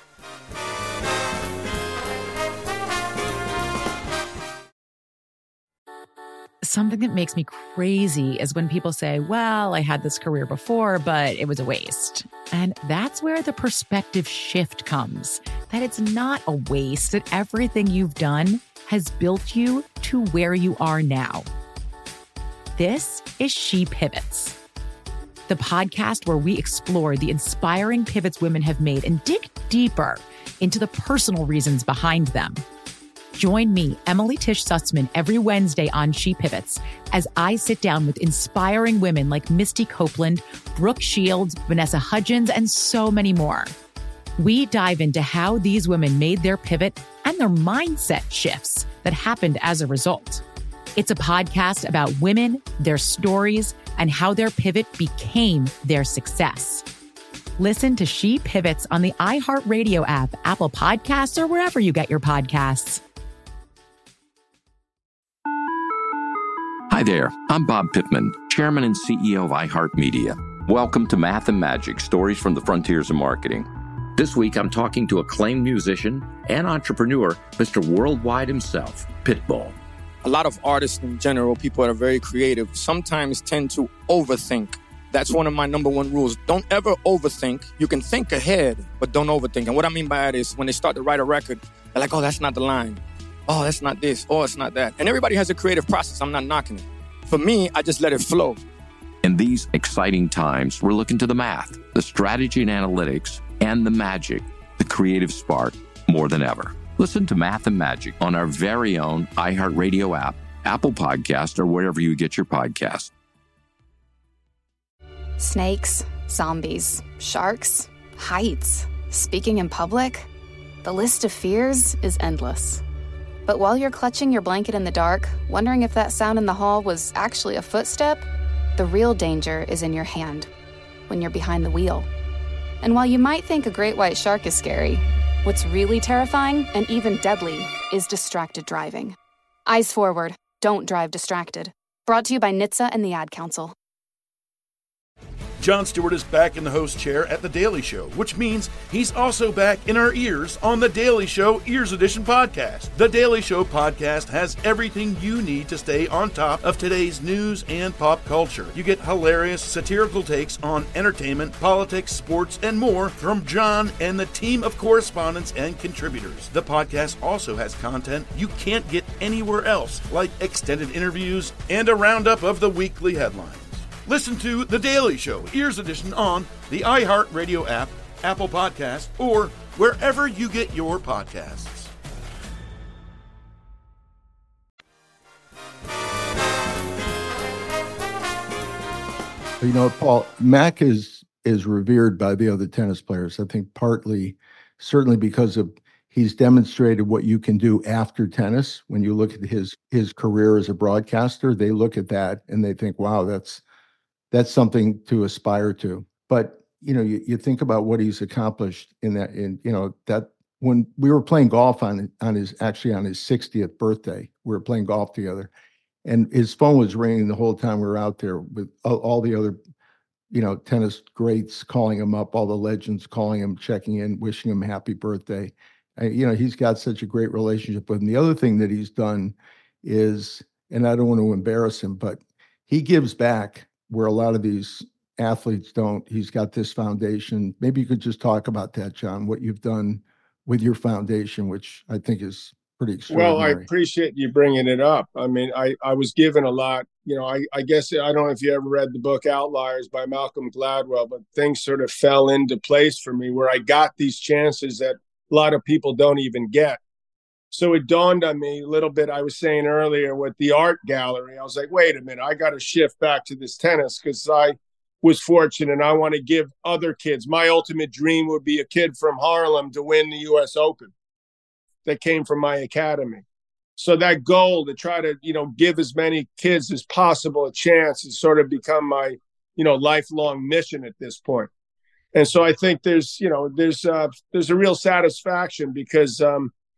[SPEAKER 1] Something that makes me crazy is when people say, well, I had this career before, but it was a waste. And that's where the perspective shift comes, that it's not a waste, that everything you've done has built you to where you are now. This is She Pivots, the podcast where we explore the inspiring pivots women have made and dig deeper into the personal reasons behind them. Join me, Emily Tish Sussman, every Wednesday on She Pivots as I sit down with inspiring women like Misty Copeland, Brooke Shields, Vanessa Hudgens, and so many more. We dive into how these women made their pivot and their mindset shifts that happened as a result. It's a podcast about women, their stories, and how their pivot became their success. Listen to She Pivots on the iHeartRadio app, Apple Podcasts, or wherever you get your podcasts.
[SPEAKER 2] Hi there, I'm Bob Pittman, Chairman and C E O of iHeartMedia. Welcome to Math and Magic, Stories from the Frontiers of Marketing. This week, I'm talking to acclaimed musician and entrepreneur, Mister Worldwide himself, Pitbull.
[SPEAKER 3] A lot of artists in general, people that are very creative, sometimes tend to overthink. That's one of my number one rules. Don't ever overthink. You can think ahead, but don't overthink. And what I mean by that is when they start to write a record, they're like, oh, that's not the line. Oh, that's not this. Oh, it's not that. And everybody has a creative process. I'm not knocking it. For me, I just let it flow.
[SPEAKER 2] In these exciting times, we're looking to the math, the strategy and analytics, and the magic, the creative spark, more than ever. Listen to Math and Magic on our very own iHeartRadio app, Apple Podcast, or wherever you get your podcasts.
[SPEAKER 8] Snakes, zombies, sharks, heights, speaking in public. The list of fears is endless. But while you're clutching your blanket in the dark, wondering if that sound in the hall was actually a footstep, the real danger is in your hand, when you're behind the wheel. And while you might think a great white shark is scary, what's really terrifying and even deadly is distracted driving. Eyes forward, don't drive distracted. Brought to you by N H T S A and the Ad Council.
[SPEAKER 16] Jon Stewart is back in the host chair at The Daily Show, which means he's also back in our ears on The Daily Show Ears Edition podcast. The Daily Show podcast has everything you need to stay on top of today's news and pop culture. You get hilarious, satirical takes on entertainment, politics, sports, and more from Jon and the team of correspondents and contributors. The podcast also has content you can't get anywhere else, like extended interviews and a roundup of the weekly headlines. Listen to The Daily Show, Ears Edition, on the iHeartRadio app, Apple Podcasts, or wherever you get your podcasts.
[SPEAKER 6] You know, Paul, Mac is is revered by the other tennis players. I think partly, certainly because of he's demonstrated what you can do after tennis. When you look at his his career as a broadcaster, they look at that and they think, wow, that's that's something to aspire to. But, you know, you, you think about what he's accomplished in that, in, you know, that when we were playing golf on, on his, actually on his sixtieth birthday, we were playing golf together and his phone was ringing the whole time we were out there with all, all the other, you know, tennis greats calling him up, all the legends calling him, checking in, wishing him happy birthday. And, you know, he's got such a great relationship with him. The other thing that he's done is, and I don't want to embarrass him, but he gives back where a lot of these athletes don't. He's got this foundation. Maybe you could just talk about that, Jon, what you've done with your foundation, which I think is pretty extraordinary.
[SPEAKER 10] Well, I appreciate you bringing it up. I mean, I, I was given a lot, you know, I, I guess, I don't know if you ever read the book Outliers by Malcolm Gladwell, but things sort of fell into place for me where I got these chances that a lot of people don't even get. So it dawned on me a little bit, I was saying earlier with the art gallery, I was like, wait a minute, I got to shift back to this tennis because I was fortunate and I want to give other kids. My ultimate dream would be a kid from Harlem to win the U S Open that came from my academy. So that goal to try to, you know, give as many kids as possible a chance has sort of become my, you know, lifelong mission at this point. And so I think there's, you know, there's uh, there's a real satisfaction because, um,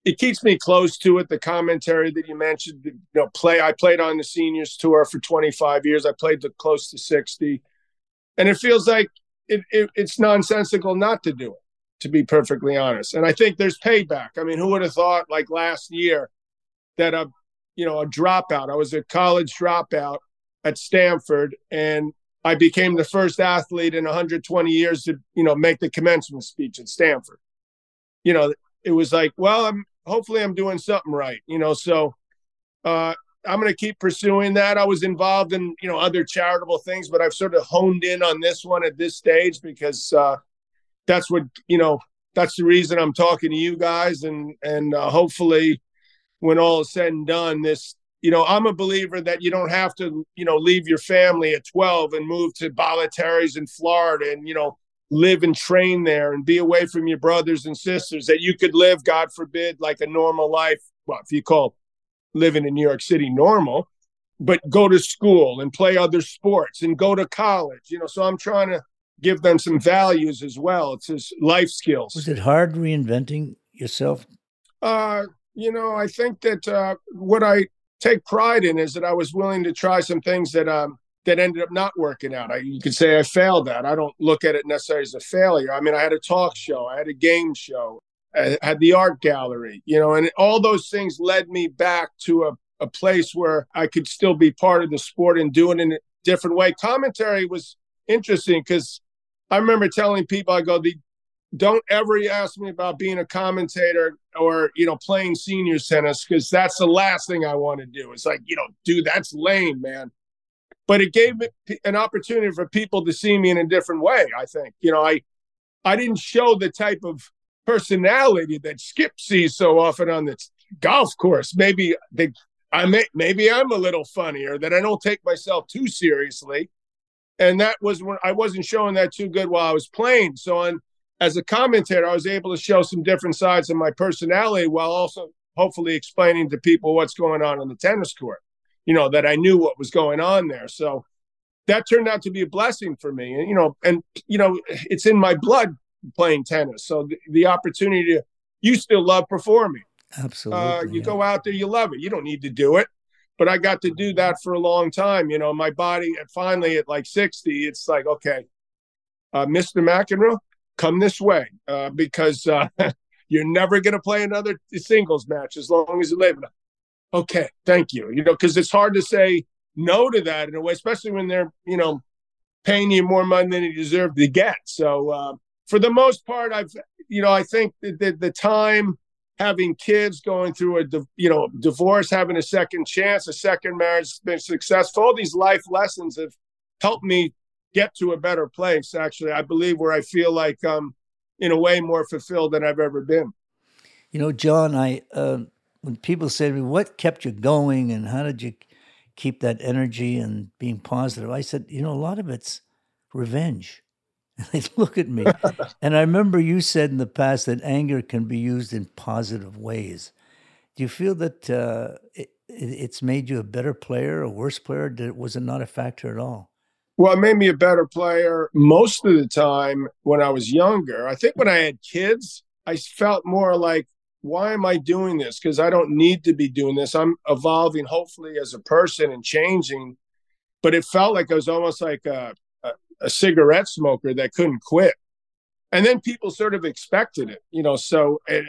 [SPEAKER 10] it keeps me close to it. The commentary that you mentioned, you know, play. I played on the seniors tour for twenty-five years. I played to close to sixty, and it feels like it, it, it's nonsensical not to do it, to be perfectly honest. And I think there's payback. I mean, who would have thought, like last year, that a, you know, a dropout. I was a college dropout at Stanford, and I became the first athlete in one hundred twenty years to, you know, make the commencement speech at Stanford. You know, it was like, well, I'm hopefully I'm doing something right. You know, so uh, I'm going to keep pursuing that. I was involved in, you know, other charitable things, but I've sort of honed in on this one at this stage because uh, that's what, you know, that's the reason I'm talking to you guys. And, and uh, hopefully when all is said and done, this, you know, I'm a believer that you don't have to, you know, leave your family at twelve and move to Boletaries in Florida and, you know, live and train there and be away from your brothers and sisters, that you could live, God forbid, like a normal life. Well, if you call living in New York City normal, but go to school and play other sports and go to college, you know, so I'm trying to give them some values as well. It's just life skills.
[SPEAKER 9] Was it hard reinventing yourself?
[SPEAKER 10] Uh, you know, I think that uh, what I take pride in is that I was willing to try some things that, um, that ended up not working out. I, you could say I failed at. I don't look at it necessarily as a failure. I mean, I had a talk show, I had a game show, I had the art gallery, you know, and all those things led me back to a, a place where I could still be part of the sport and do it in a different way. Commentary was interesting because I remember telling people, I go, the, don't ever ask me about being a commentator or, you know, playing seniors tennis, because that's the last thing I want to do. It's like, you know, dude, that's lame, man. But it gave me an opportunity for people to see me in a different way, I think. You know, I I didn't show the type of personality that Skip sees so often on the golf course. Maybe they, I may, maybe I'm a little funnier, that I don't take myself too seriously. And that was when I wasn't showing that too good while I was playing. So on, as a commentator, I was able to show some different sides of my personality while also hopefully explaining to people what's going on on the tennis court. You know, that I knew what was going on there. So that turned out to be a blessing for me. And, you know, and, you know, it's in my blood playing tennis. So the, the opportunity to, you still love performing.
[SPEAKER 9] Absolutely.
[SPEAKER 10] Uh, you
[SPEAKER 9] yeah.
[SPEAKER 10] go out there, you love it. You don't need to do it. But I got to do that for a long time. You know, my body, and finally at like sixty, it's like, okay, uh, Mister McEnroe, come this way uh, because uh, you're never going to play another singles match as long as you live. Okay, thank you. You know, because it's hard to say no to that in a way, especially when they're, you know, paying you more money than you deserve to get. So uh, for the most part, I've, you know, I think that the, the time having kids, going through a, you know, divorce, having a second chance, a second marriage has been successful. All these life lessons have helped me get to a better place, actually, I believe, where I feel like I'm in a way more fulfilled than I've ever been.
[SPEAKER 9] You know, John, I... Uh... when people say to me, what kept you going and how did you keep that energy and being positive? I said, you know, a lot of it's revenge. And they look at me. And I remember you said in the past that anger can be used in positive ways. Do you feel that uh, it, it's made you a better player, a worse player? Did, was it not a factor at all?
[SPEAKER 10] Well, it made me a better player most of the time when I was younger. I think when I had kids, I felt more like, why am I doing this? Because I don't need to be doing this. I'm evolving, hopefully, as a person and changing. But it felt like I was almost like a, a, a cigarette smoker that couldn't quit. And then people sort of expected it, you know. So, it,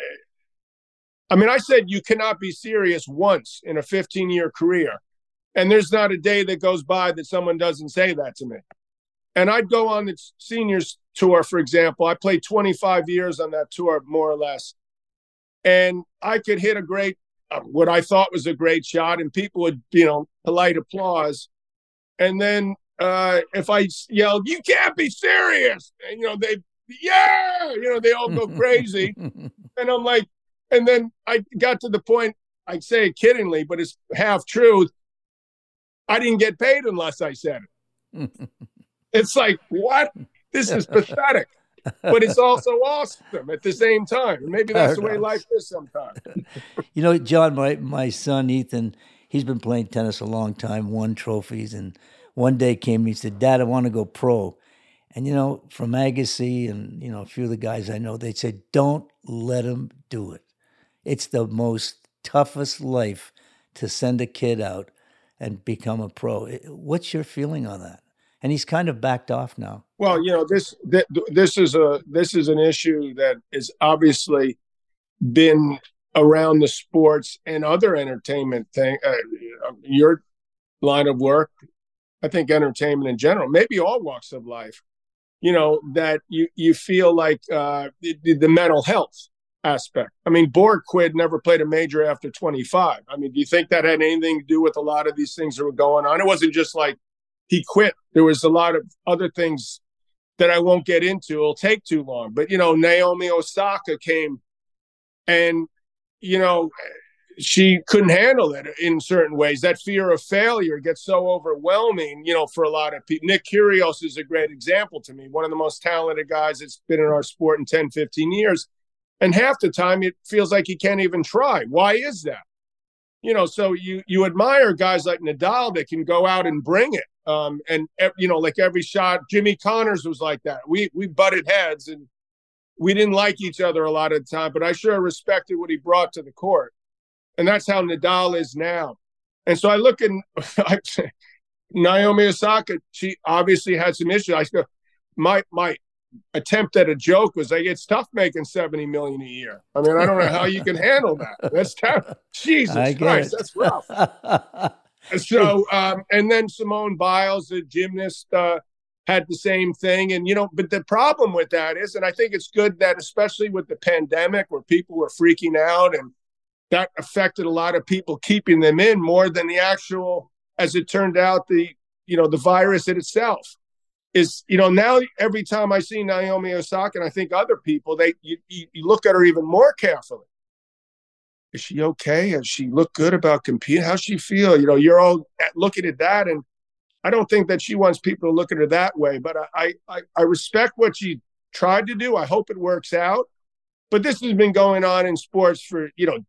[SPEAKER 10] I mean, I said you cannot be serious once in a fifteen-year career. And there's not a day that goes by that someone doesn't say that to me. And I'd go on the seniors tour, for example. I played twenty-five years on that tour, more or less. And I could hit a great, uh, what I thought was a great shot, and people would, you know, polite applause. And then uh, if I yelled, "You can't be serious," and, you know, they, yeah, you know, they all go crazy. And I'm like, and then I got to the point, I'd say it kiddingly, but it's half truth. I didn't get paid unless I said it. It's like, what? This is pathetic. But it's also awesome at the same time. Maybe that's the way life is sometimes.
[SPEAKER 9] You know, John, my, my son, Ethan, he's been playing tennis a long time, won trophies. And one day came and he said, "Dad, I want to go pro." And, you know, from Agassi and, you know, a few of the guys I know, they said, don't let him do it. it's the most toughest life to send a kid out and become a pro. What's your feeling on that? And he's kind of backed off now.
[SPEAKER 10] Well, you know, this th- this is a this is an issue that has obviously been around the sports and other entertainment thing. Uh, your line of work, I think, entertainment in general, maybe all walks of life. You know, that you you feel like uh, the, the mental health aspect. I mean, Borg quit, never played a major after twenty-five. I mean, do you think that had anything to do with a lot of these things that were going on? It wasn't just like he quit. There was a lot of other things that I won't get into. It'll take too long. But, you know, Naomi Osaka came and, you know, she couldn't handle it in certain ways. That fear of failure gets so overwhelming, you know, for a lot of people. Nick Kyrgios is a great example to me, one of the most talented guys that's been in our sport in ten, fifteen years. And half the time it feels like he can't even try. Why is that? You know, so you you admire guys like Nadal that can go out and bring it. Um, and, you know, like every shot, Jimmy Connors was like that. We we butted heads and we didn't like each other a lot of the time, but I sure respected what he brought to the court. And that's how Nadal is now. And so I look at Naomi Osaka, she obviously had some issues. I go, my my attempt at a joke was like, it's tough making seventy million dollars a year. I mean, I don't know how you can handle that. That's tough. Jesus Christ, that's rough. So, um, and then Simone Biles, the gymnast, uh, had the same thing. And, you know, but the problem with that is, and I think it's good that, especially with the pandemic where people were freaking out and that affected a lot of people, keeping them in more than the actual, as it turned out, the, you know, the virus in itself is, you know, now every time I see Naomi Osaka, and I think other people, they, you, you look at her even more carefully. Is she okay? Does she look good about competing? How's she feel? You know, you're all looking at that. And I don't think that she wants people to look at her that way, but I, I, I respect what she tried to do. I hope it works out. But this has been going on in sports for, you know,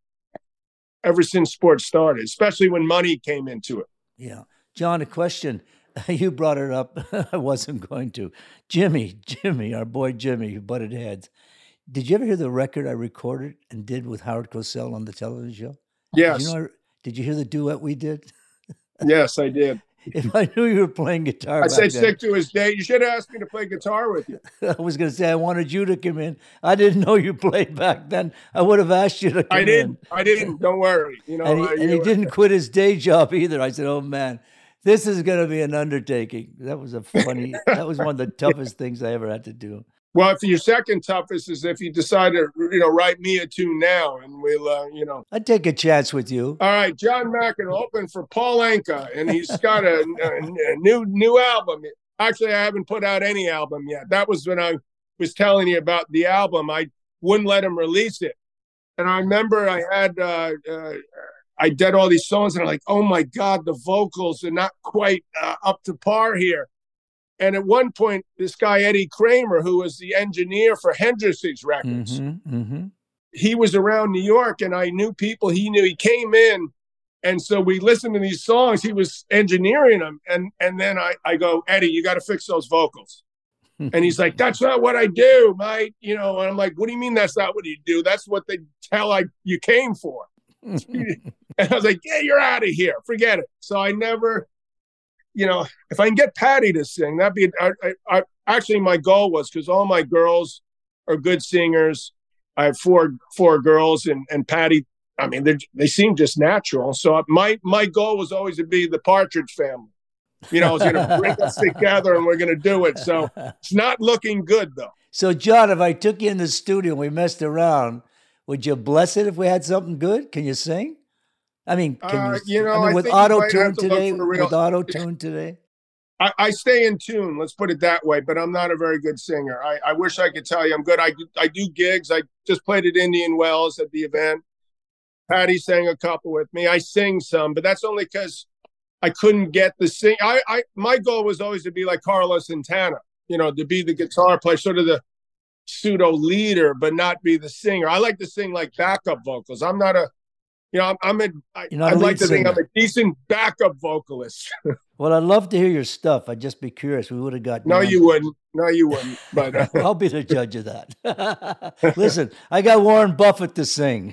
[SPEAKER 10] ever since sports started, especially when money came into it.
[SPEAKER 9] Yeah. John, a question. You brought it up. I wasn't going to. Jimmy, Jimmy, our boy Jimmy, who butted heads. Did you ever hear the record I recorded and did with Howard Cosell on the television show?
[SPEAKER 10] Yes.
[SPEAKER 9] Did you, know, did you hear the duet we did?
[SPEAKER 10] Yes, I did.
[SPEAKER 9] If I knew you were playing guitar,
[SPEAKER 10] I said
[SPEAKER 9] then,
[SPEAKER 10] stick to his date. You should have asked me to play guitar with you.
[SPEAKER 9] I was going to say I wanted you to come in. I didn't know you played back then. I would have asked you to come
[SPEAKER 10] I didn't.
[SPEAKER 9] in.
[SPEAKER 10] I didn't. Don't worry. You know,
[SPEAKER 9] and he,
[SPEAKER 10] I,
[SPEAKER 9] and he didn't quit his day job either. I said, "Oh man, this is going to be an undertaking." That was a funny. That was one of the toughest things I ever had to do.
[SPEAKER 10] Well, if your second toughest is if you decide to, you know, write me a tune now, and we'll, uh, you know.
[SPEAKER 9] I'd take a chance with you.
[SPEAKER 10] All right, John Mackin will open for Paul Anka, and he's got a, a, a new new album. Actually, I haven't put out any album yet. That was when I was telling you about the album. I wouldn't let him release it, and I remember I had uh, uh, I did all these songs, and I'm like, oh my God, the vocals are not quite uh, up to par here. And at one point, this guy, Eddie Kramer, who was the engineer for Hendrix's records,
[SPEAKER 9] mm-hmm, mm-hmm.
[SPEAKER 10] he was around New York, and I knew people he knew. He came in, and so we listened to these songs. He was engineering them. And, and then I, I go, Eddie, you got to fix those vocals. And he's like, that's not what I do, mate. You know, and I'm like, what do you mean that's not what you do? That's what they tell I you came for. And I was like, yeah, you're out of here. Forget it. So I never... You know, if I can get Patty to sing, that'd be, I, I, I actually my goal was, because all my girls are good singers. I have four, four girls and, and Patty, I mean, they they seem just natural. So my, my goal was always to be the Partridge Family. You know, I was going to bring us together and we're going to do it. So it's not looking good though.
[SPEAKER 9] So John, if I took you in the studio and we messed around, would you bless it if we had something good? Can you sing? I mean, can
[SPEAKER 10] uh,
[SPEAKER 9] you,
[SPEAKER 10] you know,
[SPEAKER 9] I mean,
[SPEAKER 10] I
[SPEAKER 9] with
[SPEAKER 10] think
[SPEAKER 9] auto tune today,
[SPEAKER 10] real...
[SPEAKER 9] with auto tune today,
[SPEAKER 10] I, I stay in tune. Let's put it that way. But I'm not a very good singer. I, I wish I could tell you I'm good. I do, I do gigs. I just played at Indian Wells at the event. Patty sang a couple with me. I sing some, but that's only because I couldn't get the sing. I, I my goal was always to be like Carlos Santana. You know, to be the guitar player, sort of the pseudo leader, but not be the singer. I like to sing like backup vocals. I'm not a You know, I'm, I'm a, I, I'd like to think I'm a decent backup vocalist.
[SPEAKER 9] Well, I'd love to hear your stuff. I'd just be curious. We would have got.
[SPEAKER 10] No, you wouldn't. No, you wouldn't. But uh...
[SPEAKER 9] I'll be the judge of that. Listen, I got Warren Buffett to sing,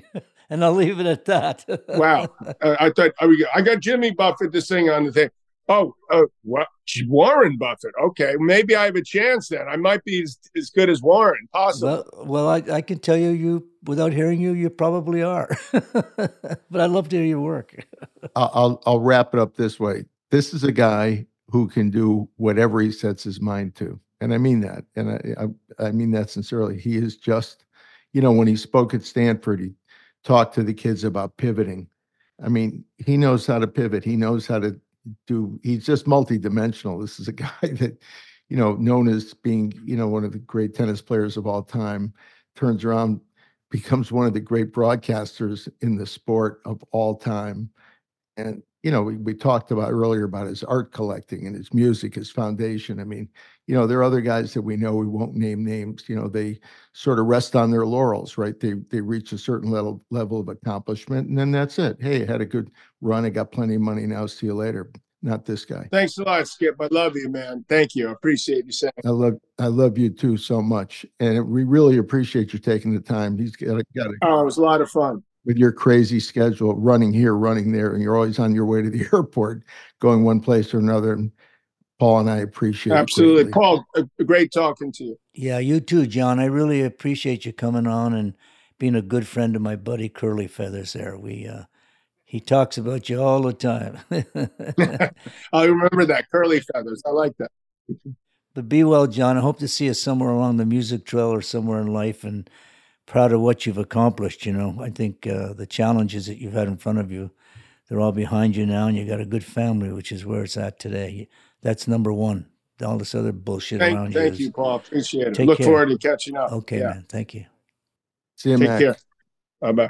[SPEAKER 9] and I'll leave it at that.
[SPEAKER 10] Wow. Uh, I thought, oh, I got Jimmy Buffett to sing on the thing. Oh, uh, what? Warren Buffett. Okay, maybe I have a chance then. I might be as, as good as Warren, possibly.
[SPEAKER 9] Well, well I, I can tell you, you without hearing you, you probably are. But I'd love to hear your work.
[SPEAKER 6] I'll, I'll I'll wrap it up this way. This is a guy who can do whatever he sets his mind to, and I mean that, and I I, I mean that sincerely. He is just, you know, when he spoke at Stanford, he talked to the kids about pivoting. I mean, he knows how to pivot. He knows how to do, he's just multidimensional. This is a guy that, you know, known as being, you know, one of the great tennis players of all time, turns around, becomes one of the great broadcasters in the sport of all time. And, you know, we, we talked about earlier about his art collecting and his music, his foundation. I mean, you know, there are other guys that we know, we won't name names, you know, they sort of rest on their laurels, right? They they reach a certain level level of accomplishment, and then that's it. Hey, I had a good run. I got plenty of money now. See you later. Not this guy.
[SPEAKER 10] Thanks a lot, Skip. I love you, man. Thank you. I appreciate you saying.
[SPEAKER 6] I love I love you too so much. And we really appreciate you taking the time. He's got a, got a,
[SPEAKER 10] oh, it was a lot of fun.
[SPEAKER 6] With your crazy schedule, running here, running there, and you're always on your way to the airport, going one place or another. And Paul and I appreciate
[SPEAKER 10] Absolutely.
[SPEAKER 6] it. Absolutely.
[SPEAKER 10] Paul, uh, great talking to you.
[SPEAKER 9] Yeah, you too, John. I really appreciate you coming on and being a good friend of my buddy Curly Feathers there. We uh, he talks about you all the time.
[SPEAKER 10] I remember that, Curly Feathers. I like that.
[SPEAKER 9] But be well, John. I hope to see you somewhere along the music trail or somewhere in life, and proud of what you've accomplished. You know, I think uh, the challenges that you've had in front of you, they're all behind you now, and you got a good family, which is where it's at today. That's number one. All this other bullshit
[SPEAKER 10] thank,
[SPEAKER 9] around
[SPEAKER 10] thank
[SPEAKER 9] you.
[SPEAKER 10] Thank you, Paul. Appreciate it.
[SPEAKER 9] Take
[SPEAKER 10] Look
[SPEAKER 9] care.
[SPEAKER 10] forward to catching up.
[SPEAKER 9] Okay,
[SPEAKER 10] yeah.
[SPEAKER 9] man. Thank you.
[SPEAKER 6] See you,
[SPEAKER 10] Take
[SPEAKER 6] Mac.
[SPEAKER 10] care. Bye-bye.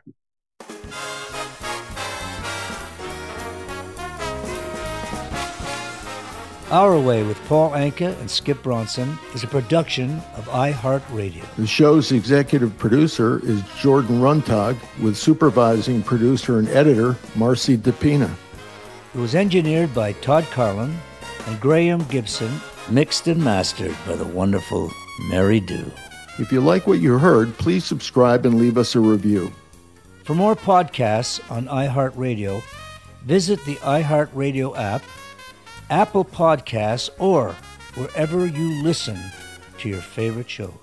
[SPEAKER 9] Our Way with Paul Anka and Skip Bronson is a production of iHeartRadio.
[SPEAKER 6] The show's executive producer is Jordan Runtag, with supervising producer and editor Marcy DePina.
[SPEAKER 9] It was engineered by Todd Carlin and Graham Gibson, mixed and mastered by the wonderful Mary Dew.
[SPEAKER 6] If you like what you heard, please subscribe and leave us a review.
[SPEAKER 9] For more podcasts on iHeartRadio, visit the iHeartRadio app, Apple Podcasts, or wherever you listen to your favorite shows.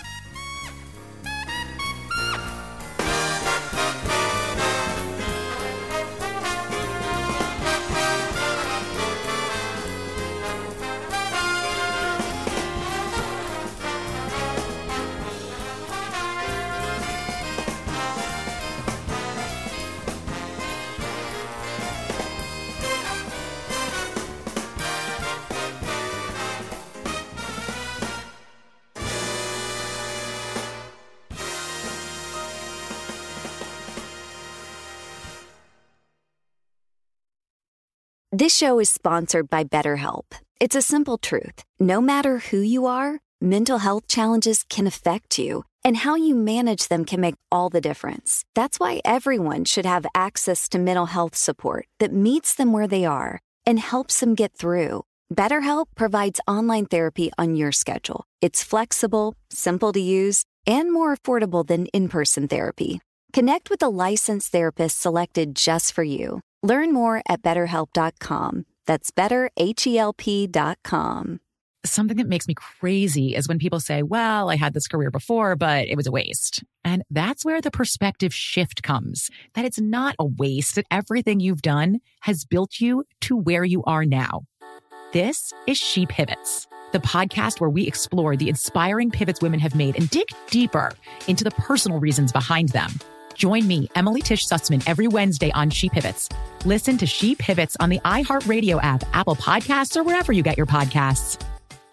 [SPEAKER 7] This show is sponsored by BetterHelp. It's a simple truth. No matter who you are, mental health challenges can affect you, and how you manage them can make all the difference. That's why everyone should have access to mental health support that meets them where they are and helps them get through. BetterHelp provides online therapy on your schedule. It's flexible, simple to use, and more affordable than in-person therapy. Connect with a licensed therapist selected just for you. Learn more at better help dot com. That's better help dot com.
[SPEAKER 1] Something that makes me crazy is when people say, well, I had this career before, but it was a waste. And that's where the perspective shift comes, that it's not a waste, that everything you've done has built you to where you are now. This is She Pivots, the podcast where we explore the inspiring pivots women have made and dig deeper into the personal reasons behind them. Join me, Emily Tish Sussman, every Wednesday on She Pivots. Listen to She Pivots on the iHeartRadio app, Apple Podcasts, or wherever you get your podcasts.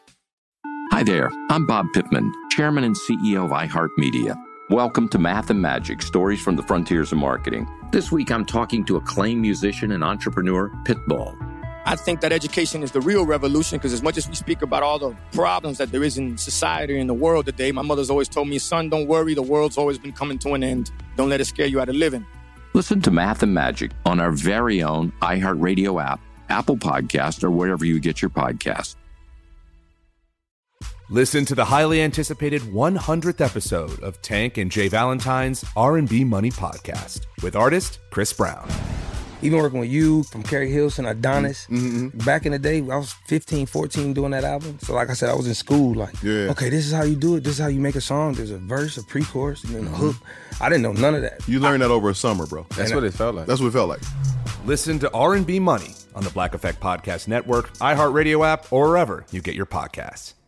[SPEAKER 2] Hi there, I'm Bob Pittman, Chairman and C E O of iHeartMedia. Welcome to Math and Magic, Stories from the Frontiers of Marketing. This week, I'm talking to acclaimed musician and entrepreneur, Pitbull.
[SPEAKER 3] I think that education is the real revolution, because as much as we speak about all the problems that there is in society and the world today, my mother's always told me, son, don't worry, the world's always been coming to an end. Don't let it scare you out of living.
[SPEAKER 2] Listen to Math and Magic on our very own iHeartRadio app, Apple Podcast, or wherever you get your podcasts.
[SPEAKER 4] Listen to the highly anticipated one hundredth episode of Tank and Jay Valentine's R and B Money Podcast with artist Chris Brown.
[SPEAKER 5] Even working with you, from Carrie Hilson, Adonis.
[SPEAKER 17] Mm-hmm.
[SPEAKER 5] Back in the day, I was fifteen, fourteen doing that album. So like I said, I was in school like,
[SPEAKER 17] yeah.
[SPEAKER 5] okay, this is how you do it. This is how you make a song. There's a verse, a pre-chorus, and then a hook. I didn't know none of that.
[SPEAKER 17] You learned that over a summer, bro.
[SPEAKER 18] That's what it felt like.
[SPEAKER 17] That's what it felt like.
[SPEAKER 4] Listen to R and B Money on the Black Effect Podcast Network, iHeartRadio app, or wherever you get your podcasts.